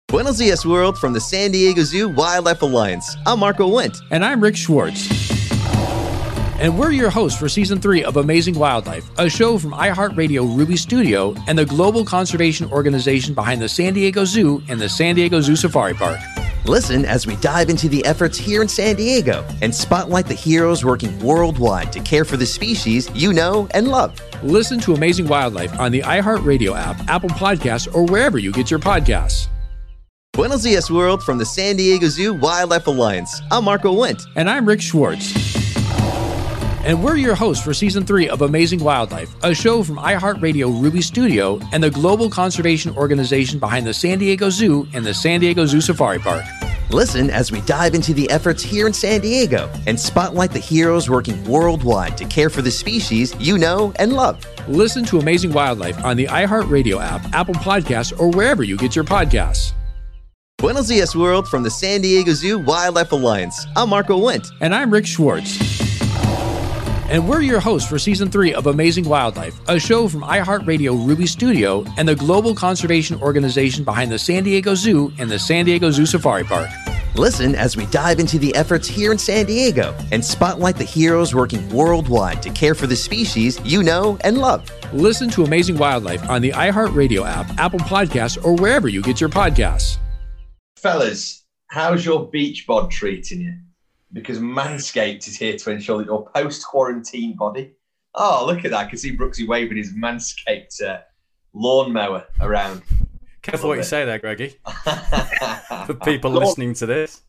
Buenos dias, world, from the San Diego Zoo Wildlife Alliance. I'm Marco Wendt. And I'm Rick Schwartz. And we're your hosts for Season 3 of Amazing Wildlife, a show from iHeartRadio Ruby Studio and the global conservation organization behind the San Diego Zoo and the San Diego Zoo Safari Park. Listen as we dive into the efforts here in San Diego and spotlight the heroes working worldwide to care for the species you know and love. Listen to Amazing Wildlife on the iHeartRadio app, Apple Podcasts, or wherever you get your podcasts. Buenos dias, world, from the San Diego Zoo Wildlife Alliance. I'm Marco Wendt. And I'm Rick Schwartz. And we're your hosts for Season 3 of Amazing Wildlife, a show from iHeartRadio Ruby Studio and the global conservation organization behind the San Diego Zoo and the San Diego Zoo Safari Park. Listen as we dive into the efforts here in San Diego and spotlight the heroes working worldwide to care for the species you know and love. Listen to Amazing Wildlife on the iHeartRadio app, Apple Podcasts, or wherever you get your podcasts. Buenos dias, world, from the San Diego Zoo Wildlife Alliance. I'm Marco Wendt. And I'm Rick Schwartz. And we're your hosts for Season 3 of Amazing Wildlife, a show from iHeartRadio Ruby Studio and the global conservation organization behind the San Diego Zoo and the San Diego Zoo Safari Park. Listen as we dive into the efforts here in San Diego and spotlight the heroes working worldwide to care for the species you know and love. Listen to Amazing Wildlife on the iHeartRadio app, Apple Podcasts, or wherever you get your podcasts. Fellas, how's your beach bod treating you? Because Manscaped is here to ensure that your post-quarantine body... Oh, look at that. I can see Brooksy waving his Manscaped lawnmower around. Careful what you say there, Greggy. For people listening to this.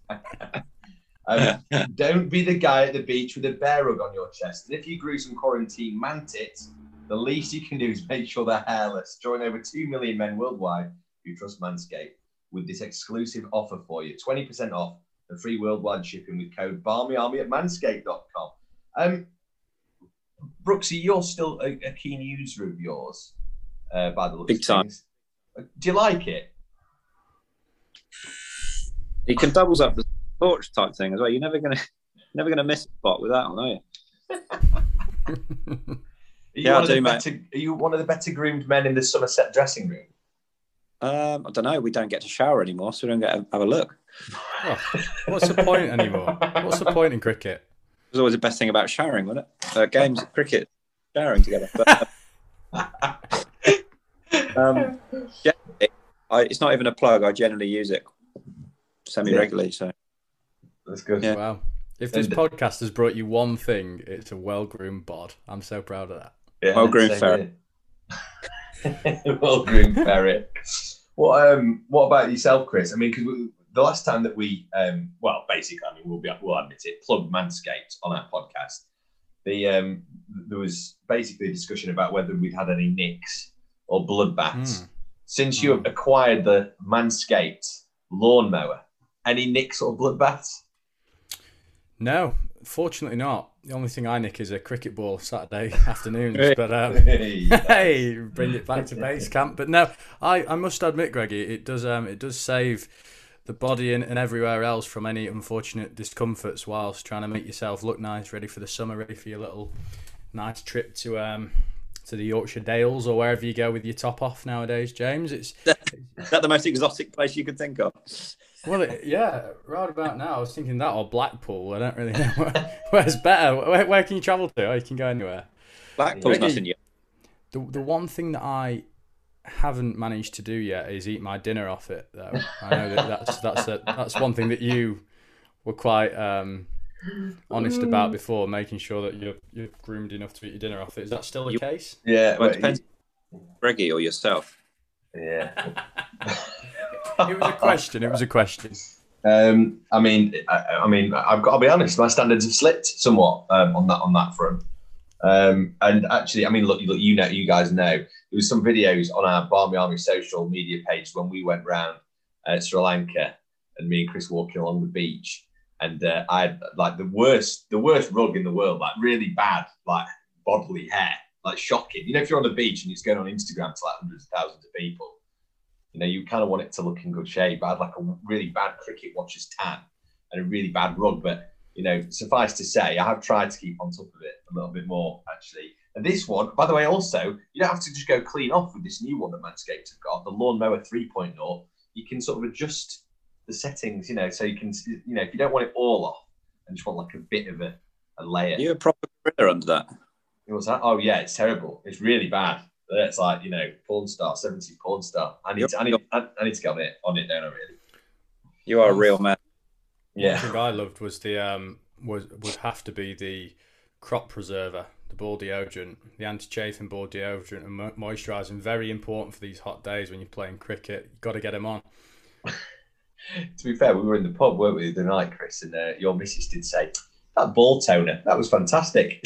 Don't be the guy at the beach with a bear rug on your chest. And if you grew some quarantine man tits, the least you can do is make sure they're hairless. Join over 2 million men worldwide who trust Manscaped with this exclusive offer for you. 20% off. And free worldwide shipping with code BARMYARMY at manscaped.com. Brooksy, you're still a keen user of yours, by the looks Big time. Things. Do you like it? He can doubles up the torch type thing as well. You're never gonna miss a spot with that one, are you? Are you one of the better groomed men in the Somerset dressing room? I don't know. We don't get to shower anymore, so we don't get to have a look. Oh, what's the point anymore? What's the point in cricket? It was always the best thing about showering, wasn't it? Games, cricket, showering together. But, it's not even a plug. I generally use it semi-regularly. So that's good. Yeah. Wow. If this podcast has brought you one thing, it's a well-groomed bod. I'm so proud of that. Yeah, well-groomed ferret. Well-groomed ferret. What about yourself, Chris? I mean, because the last time that we, we'll admit it, plugged Manscaped on our podcast. There was basically a discussion about whether we'd had any nicks or bloodbaths. Since you have acquired the Manscaped lawnmower, any nicks or bloodbaths? No, fortunately not. The only thing I nick is a cricket ball Saturday afternoons. But hey, bring it back to base camp. But no, I must admit, Greggy, it does save the body and everywhere else from any unfortunate discomforts whilst trying to make yourself look nice, ready for the summer, ready for your little nice trip to the Yorkshire Dales or wherever you go with your top off nowadays, James. Is that the most exotic place you could think of? Well, yeah, right about now. I was thinking that or Blackpool. I don't really know where's better. Where can you travel to? Oh, you can go anywhere. Blackpool's nothing yet. The one thing that I haven't managed to do yet is eat my dinner off it, though. I know that's one thing that you were quite honest about before, making sure that you're groomed enough to eat your dinner off it. Is that still the case? Yeah, well, it depends. Greggy or yourself. Yeah. It was a question. I mean, I've got to be honest. My standards have slipped somewhat on that front. And actually, I mean, look, you guys know there was some videos on our Barmy Army social media page when we went round Sri Lanka, and me and Chris walking along the beach, and I had like the worst rug in the world, like really bad, like bodily hair, like shocking. You know, if you're on the beach and it's going on Instagram to like hundreds of thousands of people. You know, you kind of want it to look in good shape. I had like a really bad cricket watcher's tan and a really bad rug. But, you know, suffice to say, I have tried to keep on top of it a little bit more, actually. And this one, by the way, also, you don't have to just go clean off with this new one that Manscaped have got, the Lawnmower 3.0. you can sort of adjust the settings, so you can, if you don't want it all off and just want like a bit of a layer. You're a proper gorilla under that. What's that? Oh yeah, it's terrible. It's really bad. It's like, porn star, 70 porn star. I need to get on it, don't I really? You are a real man. Yeah. One thing I loved was would have to be the crop preserver, the ball deodorant, the anti-chafing ball deodorant and moisturising. Very important for these hot days when you're playing cricket. You've got to get them on. To be fair, we were in the pub, weren't we, the night, Chris, and your missus did say, that ball toner, that was fantastic.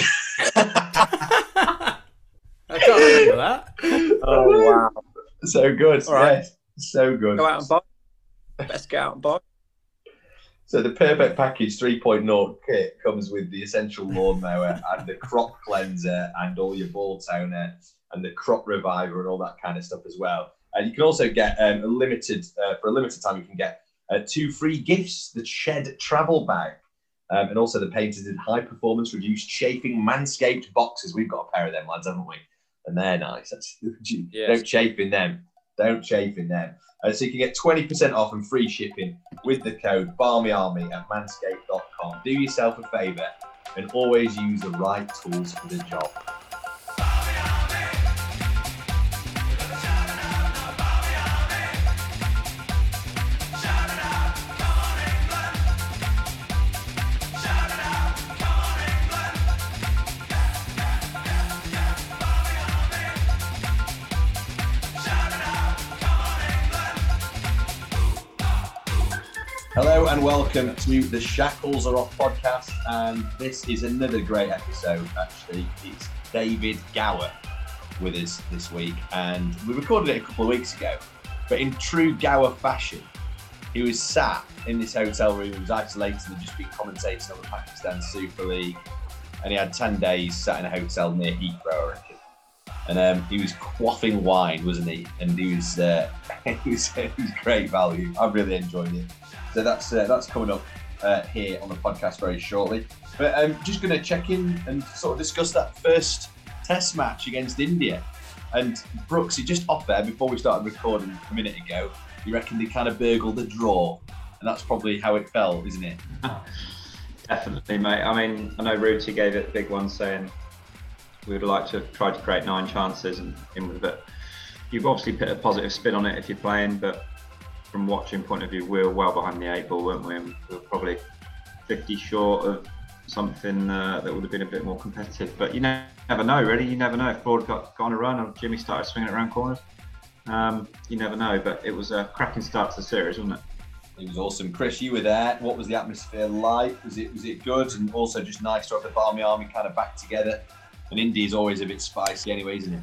I can't remember that. Oh, wow. So good. All right. Yes, so good. Go out and buy. Let's get out and buy. So the Perfect Package 3.0 kit comes with the essential lawnmower and the crop cleanser and all your ball toner and the crop reviver and all that kind of stuff as well. And you can also get for a limited time, you can get 2 free gifts: the Shed travel bag, and also the patented high performance reduced chafing Manscaped boxes. We've got a pair of them, lads, haven't we? And they're nice. Yes. Don't chafe in them. So you can get 20% off and free shipping with the code BARMYARMY at manscaped.com. Do yourself a favour and always use the right tools for the job. Hello and welcome to the Shackles Are Off podcast, and this is another great episode. Actually, it's David Gower with us this week, and we recorded it a couple of weeks ago. But in true Gower fashion, he was sat in this hotel room. He was isolated and just been commentating on the Pakistan Super League, and he had 10 days sat in a hotel near Heathrow, I reckon. And he was quaffing wine, wasn't he? And he was great value. I really enjoyed it. So that's coming up here on the podcast very shortly. But I'm just going to check in and sort of discuss that first test match against India. And Brooks, just off there before we started recording a minute ago, you reckon they kind of burgled the draw, and that's probably how it felt, isn't it? Definitely, mate. I mean, I know Ruti gave it a big one, saying we would like to try to create 9 chances, and but you've obviously put a positive spin on it if you're playing, but from watching point of view, we were well behind the 8 ball, weren't we? And we were probably 50 short of something that would have been a bit more competitive. But you never know, really. You never know if Broad got on a run and Jimmy started swinging it around corners. You never know. But it was a cracking start to the series, wasn't it? It was awesome. Chris, you were there. What was the atmosphere like? Was it good? And also just nice to have the Barmy Army kind of back together. And Indy's always a bit spicy anyway, isn't it?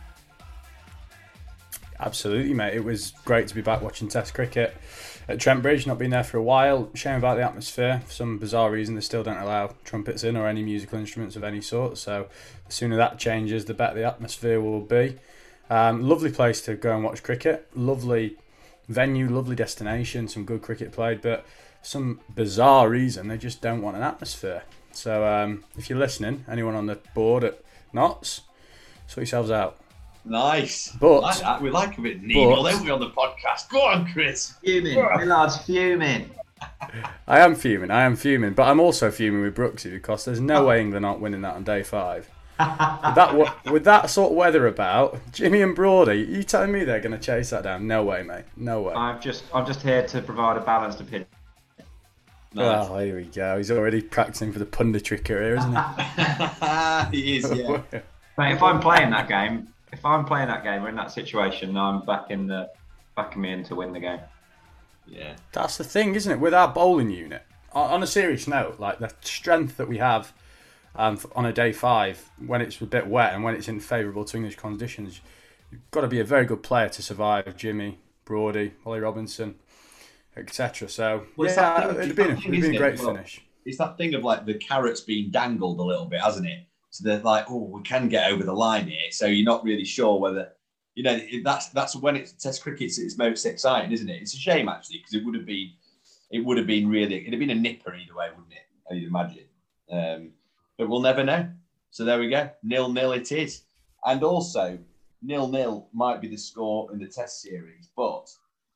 Absolutely, mate. It was great to be back watching Test cricket at Trent Bridge. Not been there for a while. Shame about the atmosphere. For some bizarre reason, they still don't allow trumpets in or any musical instruments of any sort. So the sooner that changes, the better the atmosphere will be. Lovely place to go and watch cricket. Lovely venue, lovely destination. Some good cricket played, but for some bizarre reason, they just don't want an atmosphere. So if you're listening, anyone on the board at Notts, sort yourselves out. Nice. But we like a bit needle, don't we, on the podcast? Go on, Chris. Fuming. Millard's fuming. I am fuming, but I'm also fuming with Brooksy because there's no way England aren't winning that on day 5. with that sort of weather about, Jimmy and Brody, you telling me they're going to chase that down? No way, mate. No way. I'm just here to provide a balanced opinion. Nice. Oh, here we go. He's already practicing for the punditry career, isn't he? He is, yeah. Mate, if I'm playing that game or in that situation, I'm backing me in to win the game. Yeah. That's the thing, isn't it? With our bowling unit, on a serious note, like the strength that we have on a day 5, when it's a bit wet and when it's in favourable to English conditions, you've got to be a very good player to survive Jimmy, Brody, Ollie Robinson, etc. So, well, yeah, it'd have been a great finish. It's that thing of like the carrots being dangled a little bit, hasn't it? So they're like, oh, we can get over the line here. So you're not really sure whether, that's when it's Test cricket, it's most exciting, isn't it? It's a shame actually, because it would have been really, it'd have been a nipper either way, wouldn't it? You'd imagine. But we'll never know. So there we go. 0-0 it is. And also 0-0 might be the score in the Test series, but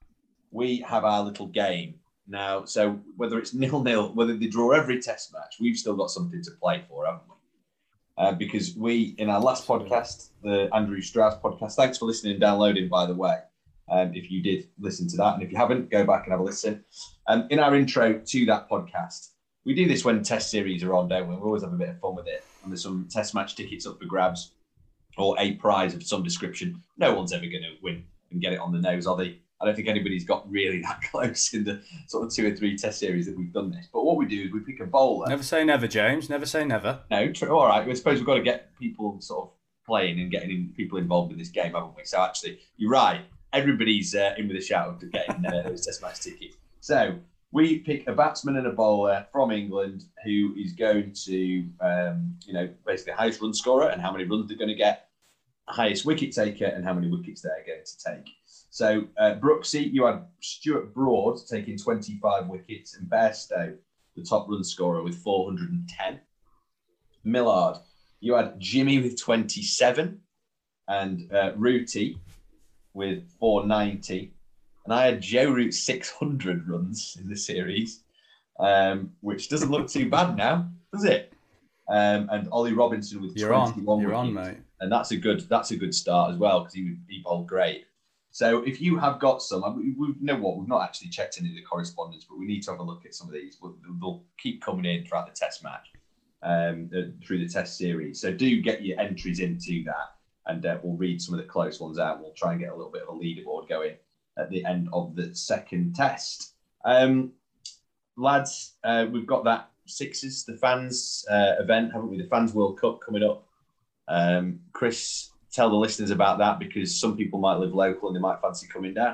we have our little game now. So whether it's 0-0, whether they draw every test match, we've still got something to play for, haven't we? Because we, in our last podcast, the Andrew Strauss podcast, thanks for listening and downloading, by the way. If you did listen to that, and if you haven't, go back and have a listen. In our intro to that podcast, we do this when test series are on, don't we? We always have a bit of fun with it. And there's some test match tickets up for grabs or a prize of some description. No one's ever going to win and get it on the nose, are they? I don't think anybody's got really that close in the sort of 2 or 3 test series that we've done this. But what we do is we pick a bowler. Never say never, James. Never say never. No, true. All right. I suppose we've got to get people sort of playing and getting people involved in this game, haven't we? So actually, you're right. Everybody's in with a shout of getting those test match tickets. So we pick a batsman and a bowler from England who is going to, basically highest run scorer and how many runs they're going to get, highest wicket taker and how many wickets they're going to take. So, Brooksy, you had Stuart Broad taking 25 wickets and Bairstow, the top run scorer, with 410. Millard, you had Jimmy with 27 and Rooty with 490. And I had Joe Root 600 runs in the series, which doesn't look too bad now, does it? And Ollie Robinson with 21 You're wickets. on, mate. And that's a good start as well, because he bowled great. So if you have got some, we know what, we've not actually checked any of the correspondence, but we need to have a look at some of these. They'll keep coming in throughout the test match, through the test series. So do get your entries into that, and we'll read some of the close ones out. We'll try and get a little bit of a leaderboard going at the end of the second test. Lads, we've got that Sixers, the fans event, haven't we? The Fans World Cup coming up. Chris, tell the listeners about that, because some people might live local and they might fancy coming down.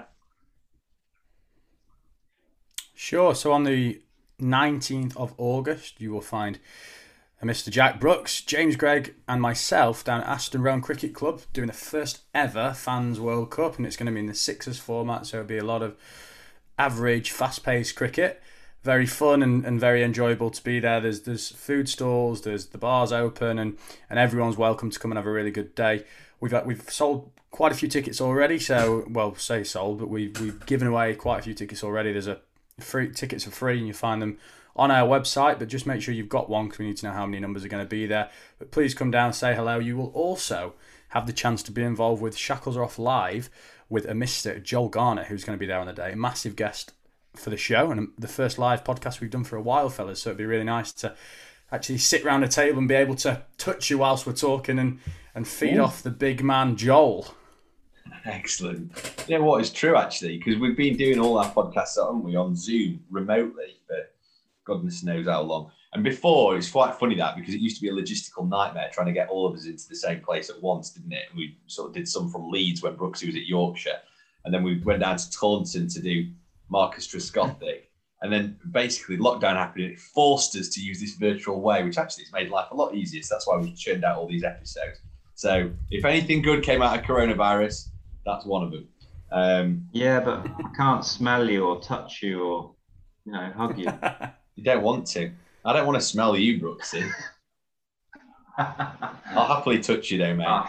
Sure. So on the 19th of August, you will find Mr. Jack Brooks, James Gregg and myself down at Aston Roan Cricket Club doing the first ever Fans World Cup, and it's going to be in the Sixers format, so it'll be a lot of average, fast-paced cricket. Very fun and very enjoyable to be there. There's food stalls, there's the bars open, and everyone's welcome to come and have a really good day. We've sold quite a few tickets already, so, well, say sold, but we've given away quite a few tickets already. There's tickets are free, and you find them on our website, but just make sure you've got one, because we need to know how many numbers are going to be there. But please come down, say hello. You will also have the chance to be involved with Shackles Are Off Live with a Mr. Joel Garnett, who's going to be there on the day, a massive guest for the show, and the first live podcast we've done for a while, fellas, so it'd be really nice to actually sit round a table and be able to touch you whilst we're talking and feed off the big man Joel. Excellent. You know what, it's true actually, because we've been doing all our podcasts, haven't we, on Zoom remotely for goodness knows how long. And before, it's quite funny that, because it used to be a logistical nightmare trying to get all of us into the same place at once, didn't it? And we sort of did some from Leeds when Brooksy was at Yorkshire, and then we went down to Taunton to do Marcus Trescothick, and then basically lockdown happened and it forced us to use this virtual way, which actually has made life a lot easier. So that's why we've churned out all these episodes. So if anything good came out of coronavirus, that's one of them. Yeah, but I can't smell you or touch you or hug you. You don't want to. I don't want to smell you, Brooksy. I'll happily touch you though, mate.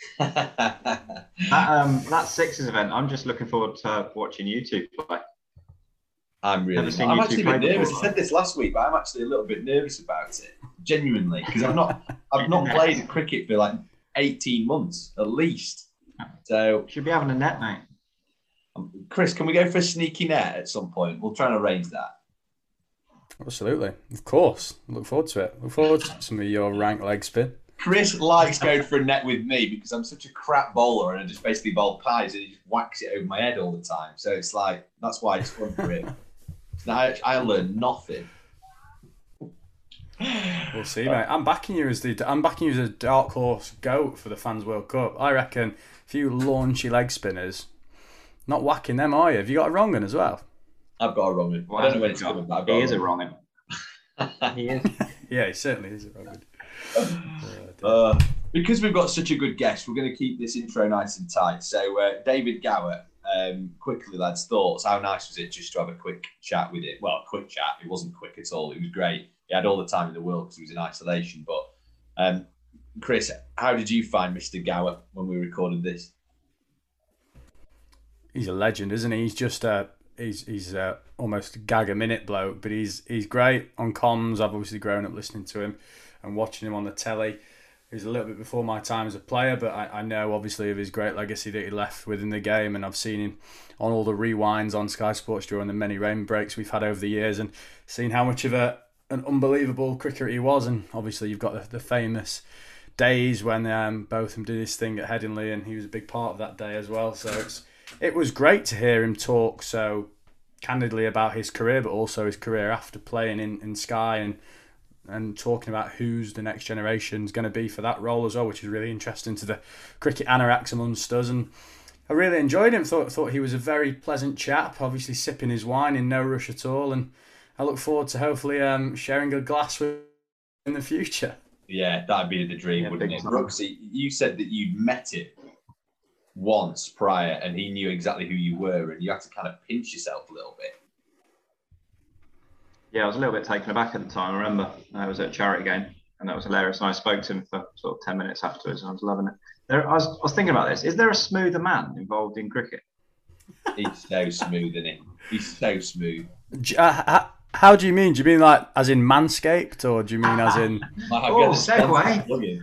That Sixers event, I'm just looking forward to watching you two play. I'm actually a bit nervous. I said this last week, but I'm actually a little bit nervous about it, genuinely, because I've not played cricket for like 18 months at least. So should be having a net, mate. Chris, can we go for a sneaky net at some point? We'll try and arrange that. Absolutely, of course. Look forward to it. Look forward to some of your rank leg spin. Chris likes going for a net with me because I'm such a crap bowler and I just basically bowl pies and he just whacks it over my head all the time. So it's like, that's why it's fun for him. Now I learn nothing. We'll see, mate. I'm backing you as a dark horse goat for the Fans World Cup. I reckon a few launchy leg spinners, not whacking them, are you? Have you got a wrong one as well? I've got a wrong one. I don't know when it's coming, but he is a wrong one. He is. Yeah, he certainly is a wrong one. Because we've got such a good guest, we're going to keep this intro nice and tight. So, David Gower, quickly, lads, thoughts. How nice was it just to have a quick chat with it? Well, quick chat. It wasn't quick at all. It was great. He had all the time in the world because he was in isolation. But, Chris, how did you find Mr. Gower when we recorded this? He's a legend, isn't he? He's just he's almost gag a minute bloke, but he's great on comms. I've obviously grown up listening to him and watching him on the telly. He's a little bit before my time as a player, but I know obviously of his great legacy that he left within the game, and I've seen him on all the rewinds on Sky Sports during the many rain breaks we've had over the years, and seen how much of an unbelievable cricketer he was. And obviously you've got the famous days when Botham did his thing at Headingley, and he was a big part of that day as well. So it was great to hear him talk so candidly about his career, but also his career after playing in Sky, and talking about who's the next generation is going to be for that role as well, which is really interesting to the cricket anoraks amongst us. And I really enjoyed him. Thought he was a very pleasant chap, obviously sipping his wine in no rush at all. And I look forward to hopefully sharing a glass with him in the future. Yeah, that'd be the dream, wouldn't it? Brooksy, you said that you'd met him once prior and he knew exactly who you were, and you had to kind of pinch yourself a little bit. Yeah, I was a little bit taken aback at the time. I remember I was at a charity game, and that was hilarious. And I spoke to him for sort of 10 minutes afterwards, and I was loving it. I was thinking about this. Is there a smoother man involved in cricket? He's so smooth, isn't he? He's so smooth. How do you mean? Do you mean like as in Manscaped, or do you mean as in... segue.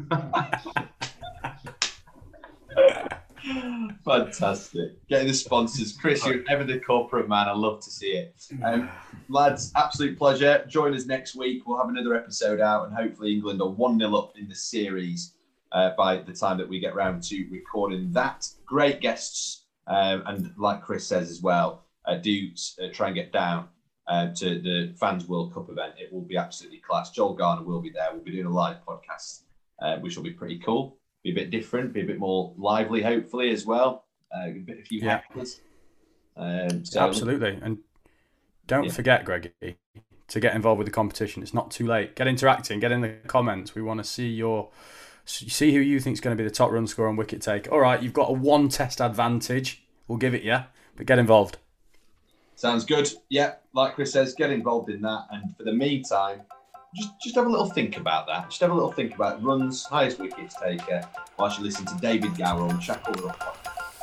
Fantastic. Getting the sponsors. Chris, you're ever the corporate man. I love to see it. Lads, absolute pleasure. Join us next week. We'll have another episode out, and hopefully England are 1-0 up in the series by the time that we get round to recording that. Great guests. And like Chris says as well, do try and get down to the Fans World Cup event. It will be absolutely class. Joel Garner will be there. We'll be doing a live podcast, which will be pretty cool. Be a bit different, be a bit more lively, hopefully, as well. A few hecklers. So absolutely. And don't forget, Greggy, to get involved with the competition. It's not too late. Get interacting, get in the comments. We want to see who you think is going to be the top run scorer and wicket take. All right, you've got a 1 test advantage. We'll give it you, but get involved. Sounds good. Yeah, like Chris says, get involved in that. And for the meantime, just have a little think about that. Just have a little think about runs, highest wickets taker, whilst you listen to David Gower on Shackle Rock.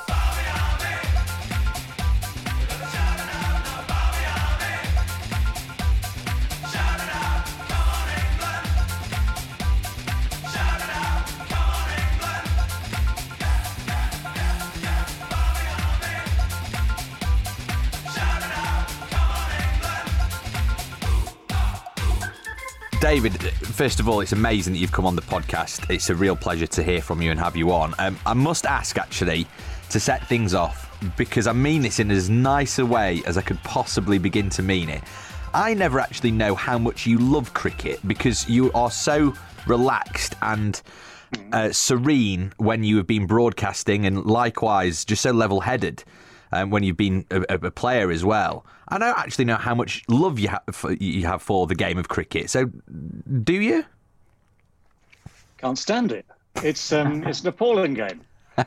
David, first of all, it's amazing that you've come on the podcast. It's a real pleasure to hear from you and have you on. I must ask, actually, to set things off, because I mean this in as nice a way as I could possibly begin to mean it. I never actually know how much you love cricket, because you are so relaxed and serene when you have been broadcasting, and likewise just so level-headed when you've been a player as well. I don't actually know how much love you have for the game of cricket. So, do you? Can't stand it. It's an appalling game.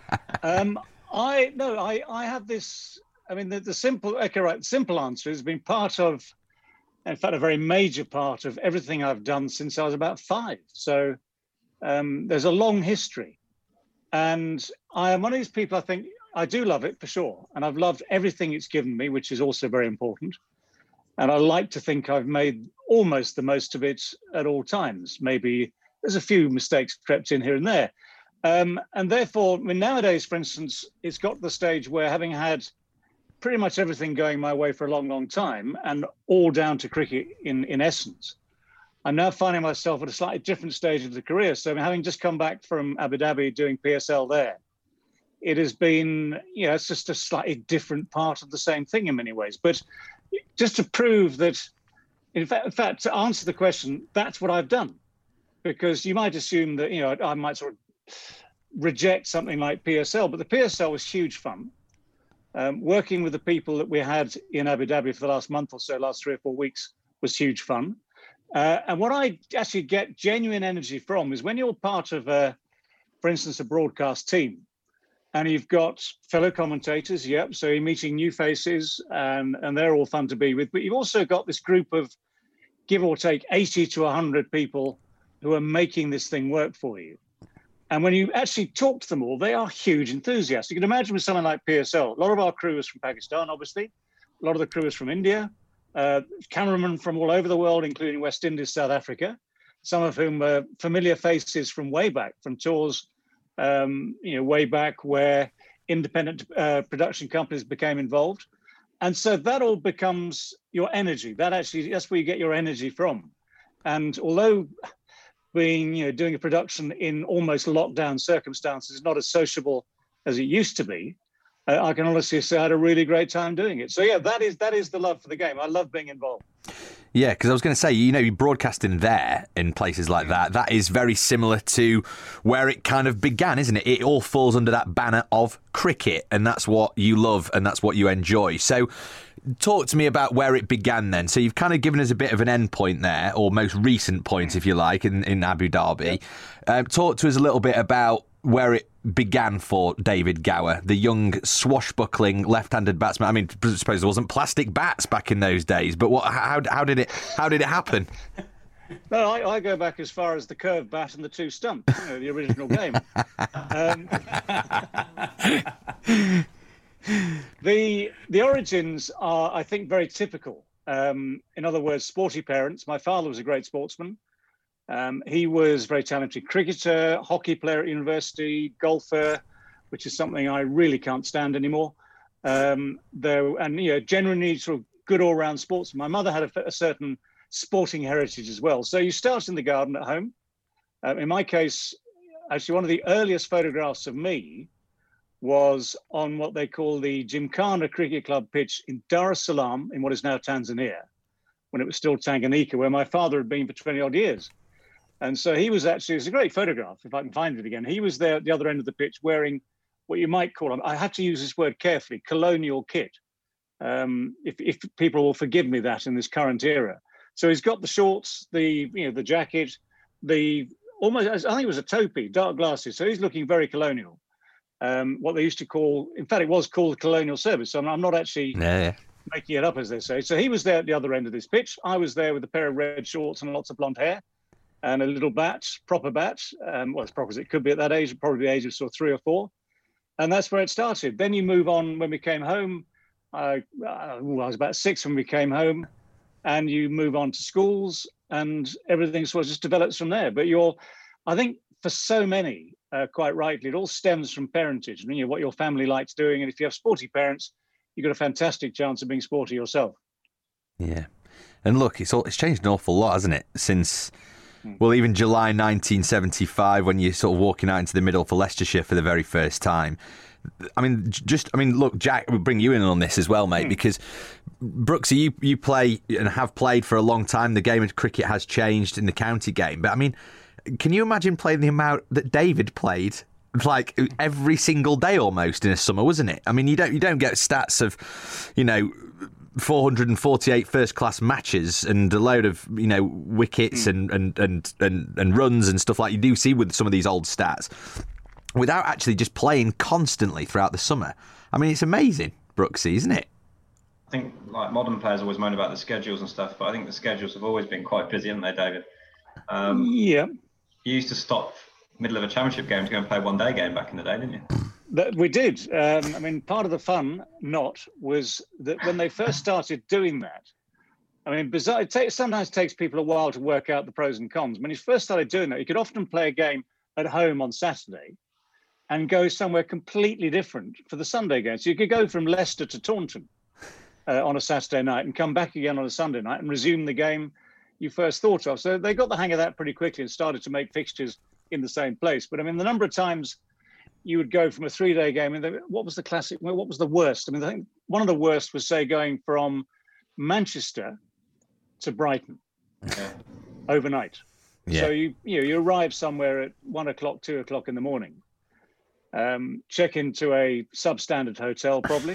I have this. I mean, the simple answer has been part of, in fact, a very major part of everything I've done since I was about 5. So there's a long history, and I am one of these people. I think I do love it for sure, and I've loved everything it's given me, which is also very important. And I like to think I've made almost the most of it at all times. Maybe there's a few mistakes crept in here and there. And therefore, I mean, nowadays, for instance, it's got to the stage where, having had pretty much everything going my way for a long, long time, and all down to cricket in essence, I'm now finding myself at a slightly different stage of the career. So having just come back from Abu Dhabi doing PSL there, it has been, it's just a slightly different part of the same thing in many ways. But just to prove that, in fact, to answer the question, that's what I've done. Because you might assume that, I might sort of reject something like PSL, but the PSL was huge fun. Working with the people that we had in Abu Dhabi for the last month or so, last 3 or 4 weeks, was huge fun. And what I actually get genuine energy from is when you're part of, for instance, a broadcast team, and you've got fellow commentators, so you're meeting new faces, and they're all fun to be with. But you've also got this group of, give or take, 80 to 100 people who are making this thing work for you. And when you actually talk to them all, they are huge enthusiasts. You can imagine with something like PSL, a lot of our crew is from Pakistan, obviously. A lot of the crew is from India, cameramen from all over the world, including West Indies, South Africa, some of whom are familiar faces from way back, from tours, way back where independent production companies became involved. And so that all becomes your energy. That's where you get your energy from. And although doing a production in almost lockdown circumstances is not as sociable as it used to be, I can honestly say I had a really great time doing it. So yeah, that is the love for the game. I love being involved. Yeah, because I was going to say, you're broadcasting there in places like that. That is very similar to where it kind of began, isn't it? It all falls under that banner of cricket, and that's what you love and that's what you enjoy. So talk to me about where it began then. So you've kind of given us a bit of an end point there, or most recent point, if you like, in Abu Dhabi. Talk to us a little bit about where it began for David Gower, the young swashbuckling left-handed batsman. I mean, I suppose there wasn't plastic bats back in those days, but how did it happen? No, I go back as far as the curved bat and the two stumps, the original game. The origins are, I think, very typical. In other words, sporty parents. My father was a great sportsman. He was a very talented cricketer, hockey player at university, golfer, which is something I really can't stand anymore. Generally sort of good all-round sportsman. My mother had a certain sporting heritage as well. So you start in the garden at home. In my case, actually, one of the earliest photographs of me was on what they call the Gymkhana Cricket Club pitch in Dar es Salaam, in what is now Tanzania, when it was still Tanganyika, where my father had been for 20-odd years. And so it's a great photograph, if I can find it again. He was there at the other end of the pitch wearing what you might call, I have to use this word carefully, colonial kit. If people will forgive me that in this current era. So he's got the shorts, the jacket, I think it was a topi, dark glasses. So he's looking very colonial. What they used to call, in fact, it was called the colonial service. So I'm not actually making it up, as they say. So he was there at the other end of this pitch. I was there with a pair of red shorts and lots of blonde hair and a little bat, proper bat. As proper as it could be at that age, probably the age of sort of 3 or 4. And that's where it started. Then you move on when we came home. I was about 6 when we came home. And you move on to schools and everything sort of just develops from there. But I think for so many, quite rightly, it all stems from parentage. What your family likes doing. And if you have sporty parents, you've got a fantastic chance of being sporty yourself. Yeah. And look, it's changed an awful lot, hasn't it? Since, well, even July 1975, when you're sort of walking out into the middle for Leicestershire for the very first time. Look, Jack, we'll bring you in on this as well, mate, because Brooksy, you play and have played for a long time. The game of cricket has changed in the county game. But, can you imagine playing the amount that David played? Like every single day almost in a summer, wasn't it? You don't get stats of, 448 first class matches and a load of wickets and runs and stuff like you do see with some of these old stats without actually just playing constantly throughout the summer. It's amazing, Brooksy, isn't it? I think modern players always moan about the schedules and stuff, but I think the schedules have always been quite busy, haven't they, David? Yeah. You used to stop middle of a championship game to go and play one day game back in the day, didn't you? We did. Part of the fun was that when they first started doing that, bizarre. Sometimes takes people a while to work out the pros and cons. When you first started doing that, you could often play a game at home on Saturday and go somewhere completely different for the Sunday game. So you could go from Leicester to Taunton on a Saturday night and come back again on a Sunday night and resume the game you first thought of. So they got the hang of that pretty quickly and started to make fixtures in the same place. But the number of times you would go from a 3-day game, what was the classic? What was the worst? I think one of the worst was, say, going from Manchester to Brighton overnight. Yeah. So you arrive somewhere at 1 o'clock, 2 o'clock in the morning, check into a substandard hotel probably.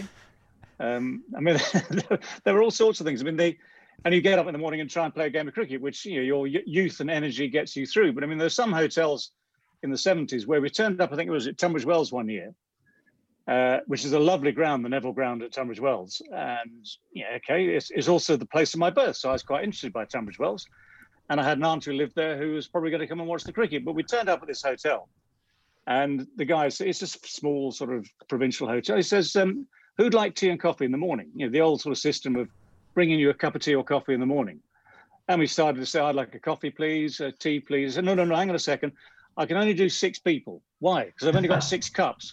There were all sorts of things. And you get up in the morning and try and play a game of cricket, which your youth and energy gets you through. But there's some hotels in the 70s where we turned up. I think it was at Tunbridge Wells one year, which is a lovely ground, the Neville Ground at Tunbridge Wells. And it's also the place of my birth, so I was quite interested by Tunbridge Wells. And I had an aunt who lived there who was probably going to come and watch the cricket. But we turned up at this hotel, and the guy said, it's just a small sort of provincial hotel. He says, who'd like tea and coffee in the morning? The old sort of system of bringing you a cup of tea or coffee in the morning. And we started to say, I'd like a coffee, please, a tea, please. And no, hang on a second. I can only do 6 people. Why? Because I've only got 6 cups.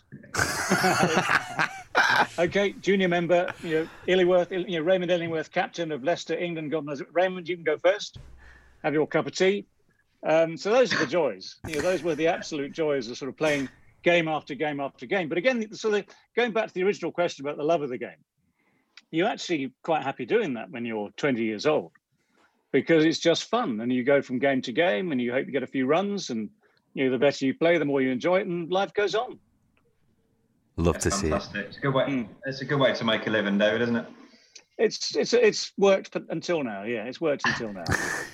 Okay, junior member, Illingworth, Raymond Illingworth, captain of Leicester, England, God knows it. Raymond, you can go first. Have your cup of tea. So those are the joys. Those were the absolute joys of sort of playing game after game after game. But again, sort of going back to the original question about the love of the game, you're actually quite happy doing that when you're 20 years old, because it's just fun, and you go from game to game, and you hope you get a few runs, and the better you play, the more you enjoy it, and life goes on. Love to see it. It's a good way. It's a good way to make a living, David, isn't it? It's worked until now. Yeah, it's worked until now.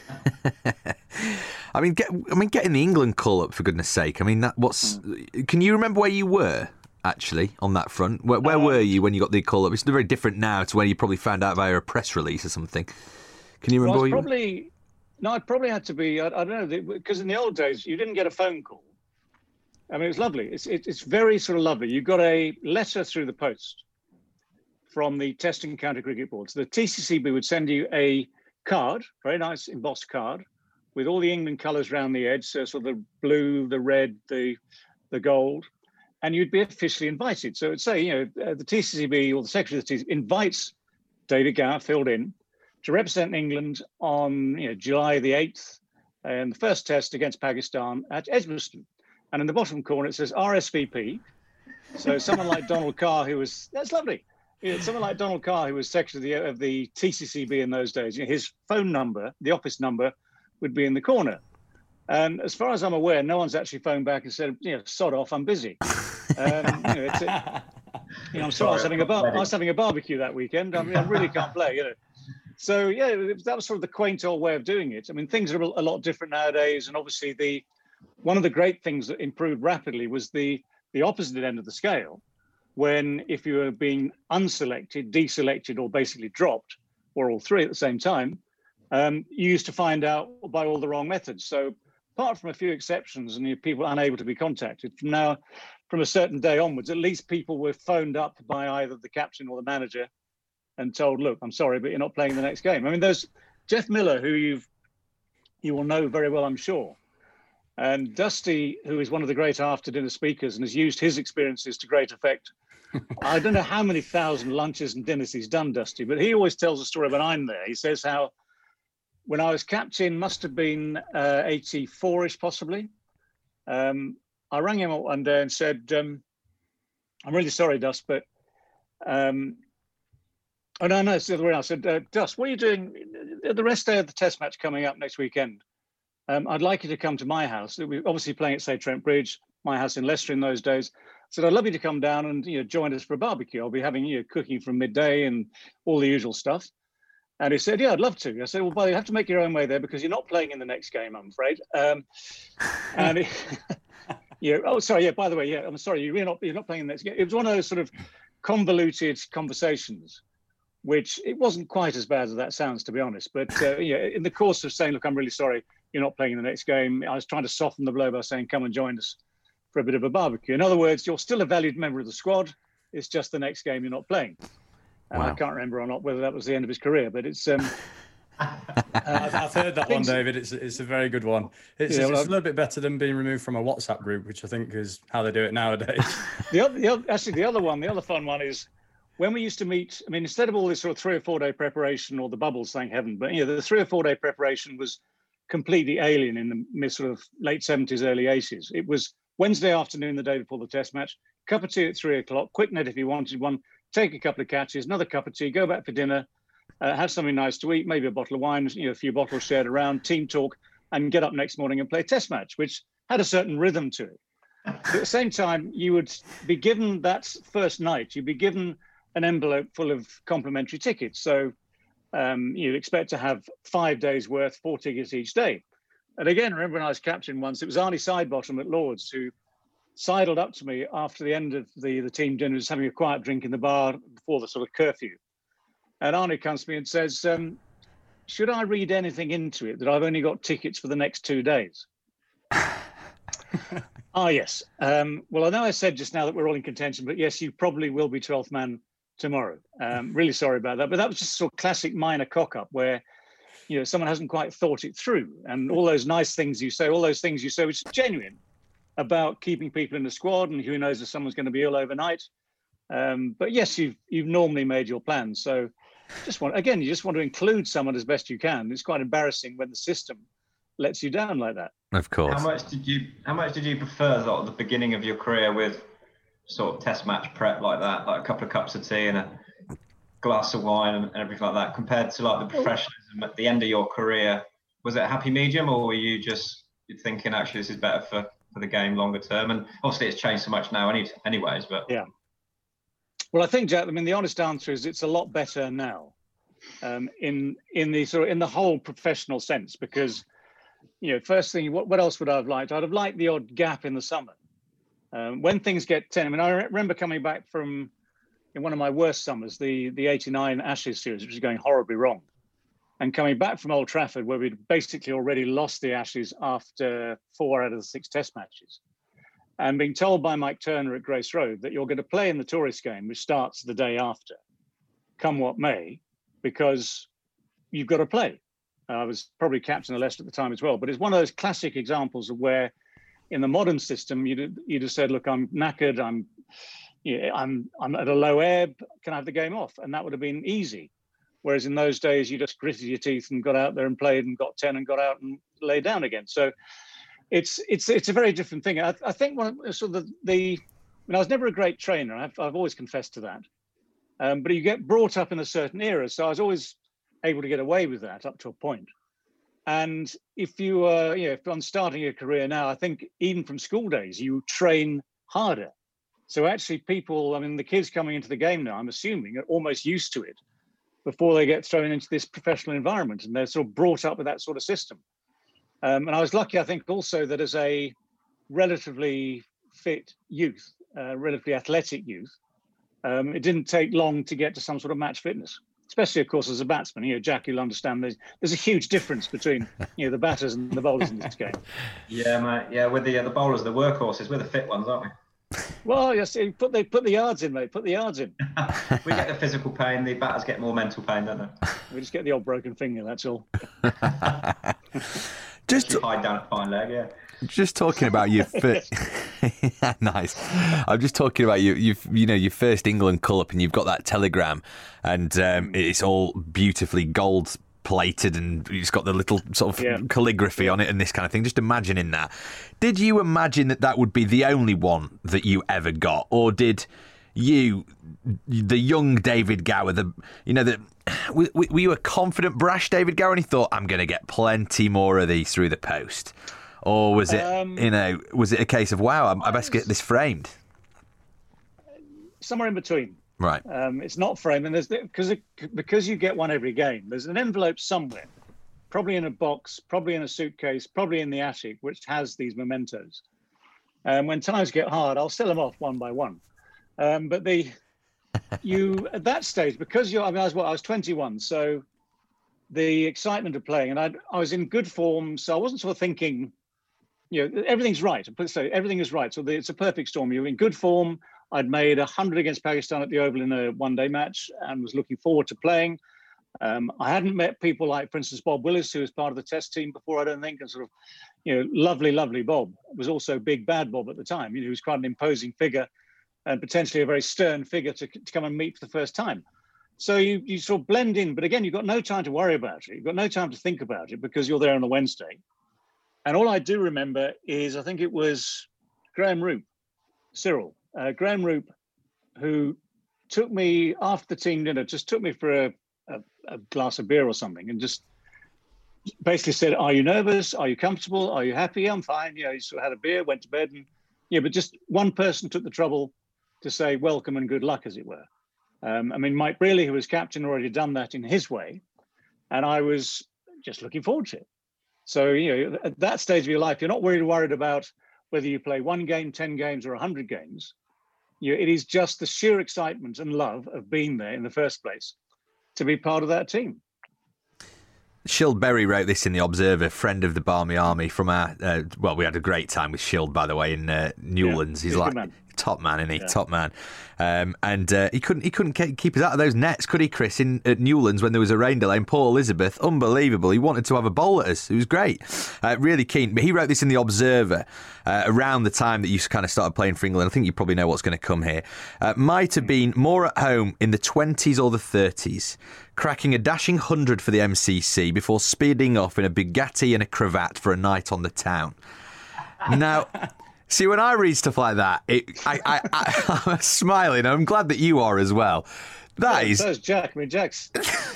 I mean, getting the England call up, for goodness sake. I mean, can you remember where you were actually on that front? Where were you when you got the call up? It's very different now to when you probably found out via a press release or something. Can you remember? I'd probably had to be. I don't know, because in the old days you didn't get a phone call. I mean, it was lovely. It's very sort of lovely. You got a letter through the post from the Test and County Cricket Board. So the TCCB would send you a card, very nice embossed card, with all the England colours around the edge, so sort of the blue, the red, the gold, and you'd be officially invited. So it'd say, the TCCB or the Secretary of the TCCB invites David Gower, filled in, to represent England on July the 8th in the first test against Pakistan at Edgbaston. And in the bottom corner, it says RSVP. So someone like Donald Carr, that's lovely. Someone like Donald Carr, who was secretary of the TCCB in those days, his phone number, the office number, would be in the corner. And as far as I'm aware, no one's actually phoned back and said, sod off, I'm busy. I'm sorry, I was having a barbecue that weekend. I really can't play, So, that was sort of the quaint old way of doing it. I mean, things are a lot different nowadays. And obviously, one of the great things that improved rapidly was the opposite end of the scale, when if you were being unselected, deselected, or basically dropped, or all three at the same time, you used to find out by all the wrong methods. So apart from a few exceptions and people unable to be contacted, from a certain day onwards, at least people were phoned up by either the captain or the manager and told, look, I'm sorry, but you're not playing the next game. I mean, there's Jeff Miller, who you will know very well, I'm sure. And Dusty, who is one of the great after-dinner speakers and has used his experiences to great effect. I don't know how many thousand lunches and dinners he's done, Dusty, but he always tells a story when I'm there. He says how when I was captain, must have been 84-ish possibly, I rang him up one day and said, I'm really sorry, Dust, but... no, it's the other way around. I said, Dust, what are you doing the rest day of the test match coming up next weekend? I'd like you to come to my house. We're obviously playing at, say, Trent Bridge, my house in Leicester in those days. I said, I'd love you to come down and join us for a barbecue. I'll be having cooking from midday and all the usual stuff. And he said, yeah, I'd love to. I said, well, you have to make your own way there because you're not playing in the next game, I'm afraid. Oh, sorry. Yeah, by the way, yeah, I'm sorry. You're not playing in the next game. It was one of those sort of convoluted conversations, which it wasn't quite as bad as that sounds, to be honest. But in the course of saying, look, I'm really sorry, you're not playing in the next game, I was trying to soften the blow by saying, come and join us for a bit of a barbecue. In other words, you're still a valued member of the squad. It's just the next game you're not playing. And I can't remember or not whether that was the end of his career, but it's... I've heard that one, David. It's a very good one. It's a little bit better than being removed from a WhatsApp group, which I think is how they do it nowadays. The other fun one is when we used to meet. I mean, instead of all this sort of 3 or 4 day preparation or the bubbles, thank heaven, but the 3 or 4 day preparation was completely alien in the mid sort of late 70s, early 80s. It was Wednesday afternoon, the day before the test match, cup of tea at 3 o'clock, quick net if you wanted one, take a couple of catches, another cup of tea, go back for dinner, have something nice to eat, maybe a bottle of wine, a few bottles shared around, team talk, and get up next morning and play a test match, which had a certain rhythm to it. But at the same time, you would be given that first night, you'd be given an envelope full of complimentary tickets. So you'd expect to have 5 days worth, 4 tickets each day. And again, remember when I was captain once, it was Arnie Sidebottom at Lords who sidled up to me after the end of the team dinner, was having a quiet drink in the bar before the sort of curfew. And Arnie comes to me and says, should I read anything into it that I've only got tickets for the next 2 days? Yes. Well, I know I said just now that we're all in contention, but yes, you probably will be 12th man tomorrow. Really sorry about that. But that was just sort of classic minor cock-up where, someone hasn't quite thought it through. And all those nice things you say, which is genuine about keeping people in the squad, and who knows if someone's going to be ill overnight. But yes, you've normally made your plans. So you just want to include someone as best you can. It's quite embarrassing when the system lets you down like that. Of course. How much did you prefer sort of the beginning of your career with sort of test match prep like that, like a couple of cups of tea and a glass of wine and everything like that, compared to like the professionalism at the end of your career? Was it a happy medium, or were you just thinking actually this is better for the game longer term? And obviously it's changed so much now anyways, but yeah. Well, I think, Jack, the honest answer is it's a lot better now, in the whole professional sense, because, first thing, what else would I have liked? I'd have liked the odd gap in the summer. When things get tense, I remember coming back from, in one of my worst summers, the 89 Ashes series, which was going horribly wrong, and coming back from Old Trafford, where we'd basically already lost the Ashes after 4 out of the 6 test matches, and being told by Mike Turner at Grace Road that you're going to play in the tourist game, which starts the day after, come what may, because you've got to play. I was probably captain of Leicester at the time as well, but it's one of those classic examples of where, in the modern system, you'd have said, "Look, I'm knackered. I'm at a low ebb. Can I have the game off?" And that would have been easy. Whereas in those days, you just gritted your teeth and got out there and played and got 10 and got out and lay down again. So it's a very different thing. I think I was never a great trainer. I've always confessed to that. But you get brought up in a certain era, so I was always able to get away with that up to a point. And if if I'm starting a career now, I think even from school days, you train harder. So actually people, the kids coming into the game now, I'm assuming, are almost used to it before they get thrown into this professional environment, and they're sort of brought up with that sort of system. And I was lucky, I think, also that as a relatively fit youth, relatively athletic youth, it didn't take long to get to some sort of match fitness. Especially, of course, as a batsman. Jack, you'll understand there's a huge difference between the batters and the bowlers in this game. Yeah, mate. Yeah, with the bowlers, the workhorses, we're the fit ones, aren't we? Well, yes, they put the yards in, mate. Put the yards in. We get the physical pain. The batters get more mental pain, don't they? We just get the old broken finger. That's all. Just hide down at fine leg, yeah. Just talking about your first, nice. I'm just talking about your first England call up, and you've got that telegram, and it's all beautifully gold plated, and it's got the little sort of calligraphy on it and this kind of thing. Just imagining that. Did you imagine that would be the only one that you ever got, or did you, the young David Gower, were you a confident, brash David Gower, and he thought, I'm going to get plenty more of these through the post? Or was it, was it a case of, wow, I best get this framed? Somewhere in between. Right. It's not framed, and because you get one every game, there's an envelope somewhere, probably in a box, probably in a suitcase, probably in the attic, which has these mementos. When times get hard, I'll sell them off one by one. But at that stage, because I was 21, so the excitement of playing, and I was in good form, so I wasn't sort of thinking, everything's right. Everything is right. So it's a perfect storm. You're in good form. I'd made 100 against Pakistan at the Oval in a one-day match and was looking forward to playing. I hadn't met people like, for instance, Bob Willis, who was part of the test team before, I don't think, and sort of, lovely, lovely Bob. Was also Big Bad Bob at the time, who was quite an imposing figure and potentially a very stern figure to come and meet for the first time. So you sort of blend in, but again, you've got no time to worry about it. You've got no time to think about it because you're there on a Wednesday. And all I do remember is, I think it was Graham Roop, Cyril. Graham Roop, who took me after the team dinner, just took me for a glass of beer or something, and just basically said, "Are you nervous? Are you comfortable? Are you happy?" "I'm fine." He sort of had a beer, went to bed, and but just one person took the trouble to say welcome and good luck, as it were. Mike Brealey, who was captain, already done that in his way, and I was just looking forward to it. So, at that stage of your life, you're not worried about whether you play 1 game, 10 games, or 100 games. It is just the sheer excitement and love of being there in the first place to be part of that team. Shield Berry wrote this in The Observer, friend of the Barmy Army from our... we had a great time with Shield, by the way, in Newlands. He's like... Top man, isn't he? Yeah. Top man. And he couldn't keep us out of those nets, could he, Chris? At Newlands when there was a rain delay in Port Elizabeth, unbelievable. He wanted to have a bowl at us. It was great. Really keen. But he wrote this in the Observer around the time that you kind of started playing for England. I think you probably know what's going to come here. Might have been more at home in the 20s or the 30s, cracking a dashing 100 for the MCC before speeding off in a Bugatti and a cravat for a night on the town. Now, see, when I read stuff like that, I'm smiling. I'm glad that you are as well. That is. So is Jack. I mean, Jack's.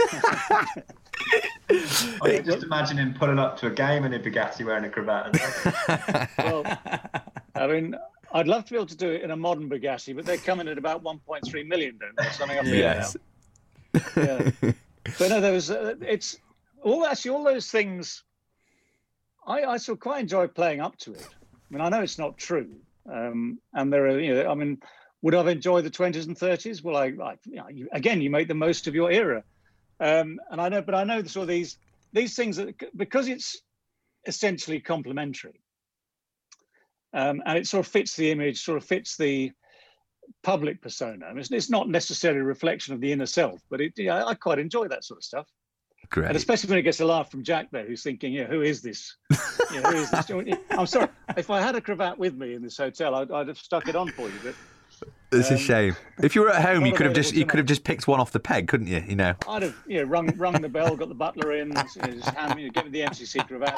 I just imagine him pulling up to a game in a Bugatti wearing a cravat. Well, I mean, I'd love to be able to do it in a modern Bugatti, but they're coming at about 1.3 million, don't they? Something up yes. Yeah. But no, there was. It's all those things. I sort of quite enjoy playing up to it. I mean, I know it's not true, and there are, I mean, would I've enjoyed the 20s and 30s? Well, you make the most of your era, and I know sort of these things that, because it's essentially complementary, and it sort of fits the image, sort of fits the public persona. I mean, it's not necessarily a reflection of the inner self, but I quite enjoy that sort of stuff. Great. And especially when it gets a laugh from Jack there, who's thinking, who is this? Who is this? I'm sorry, if I had a cravat with me in this hotel, I'd have stuck it on for you. But it's a shame. If you were at home, you could have just picked one off the peg, couldn't you? You know. I'd have rung the bell, got the butler in, just hand me, give me the MCC cravat.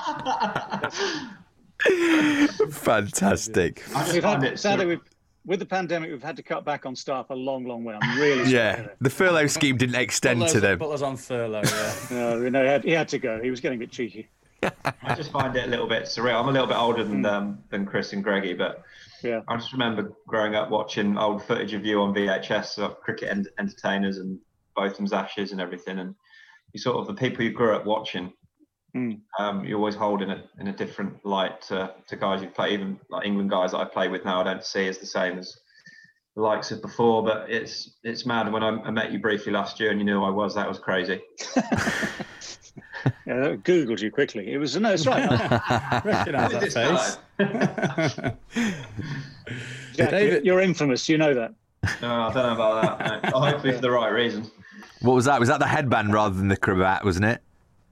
Fantastic. Sadly, with the pandemic, we've had to cut back on staff a long way. I'm really sorry. Yeah, the furlough scheme didn't extend to them. Butler's on furlough, yeah. No, he had to go. He was getting a bit cheeky. I just find it a little bit surreal. I'm a little bit older than Chris and Greggy, but yeah, I just remember growing up watching old footage of you on VHS of cricket entertainers and Botham's Ashes and everything, and you sort of the people you grew up watching. You always hold in a different light to guys you play, even like England guys that I play with now. I don't see as the same as the likes of before, but it's mad. When I met you briefly last year and you knew who I was, that was crazy. Yeah, I Googled you quickly. It was it's right. I recognise that face. Jack, David, you're infamous. You know that. No, I don't know about that. No. Hopefully for the right reason. What was that? Was that the headband rather than the cravat? Wasn't it?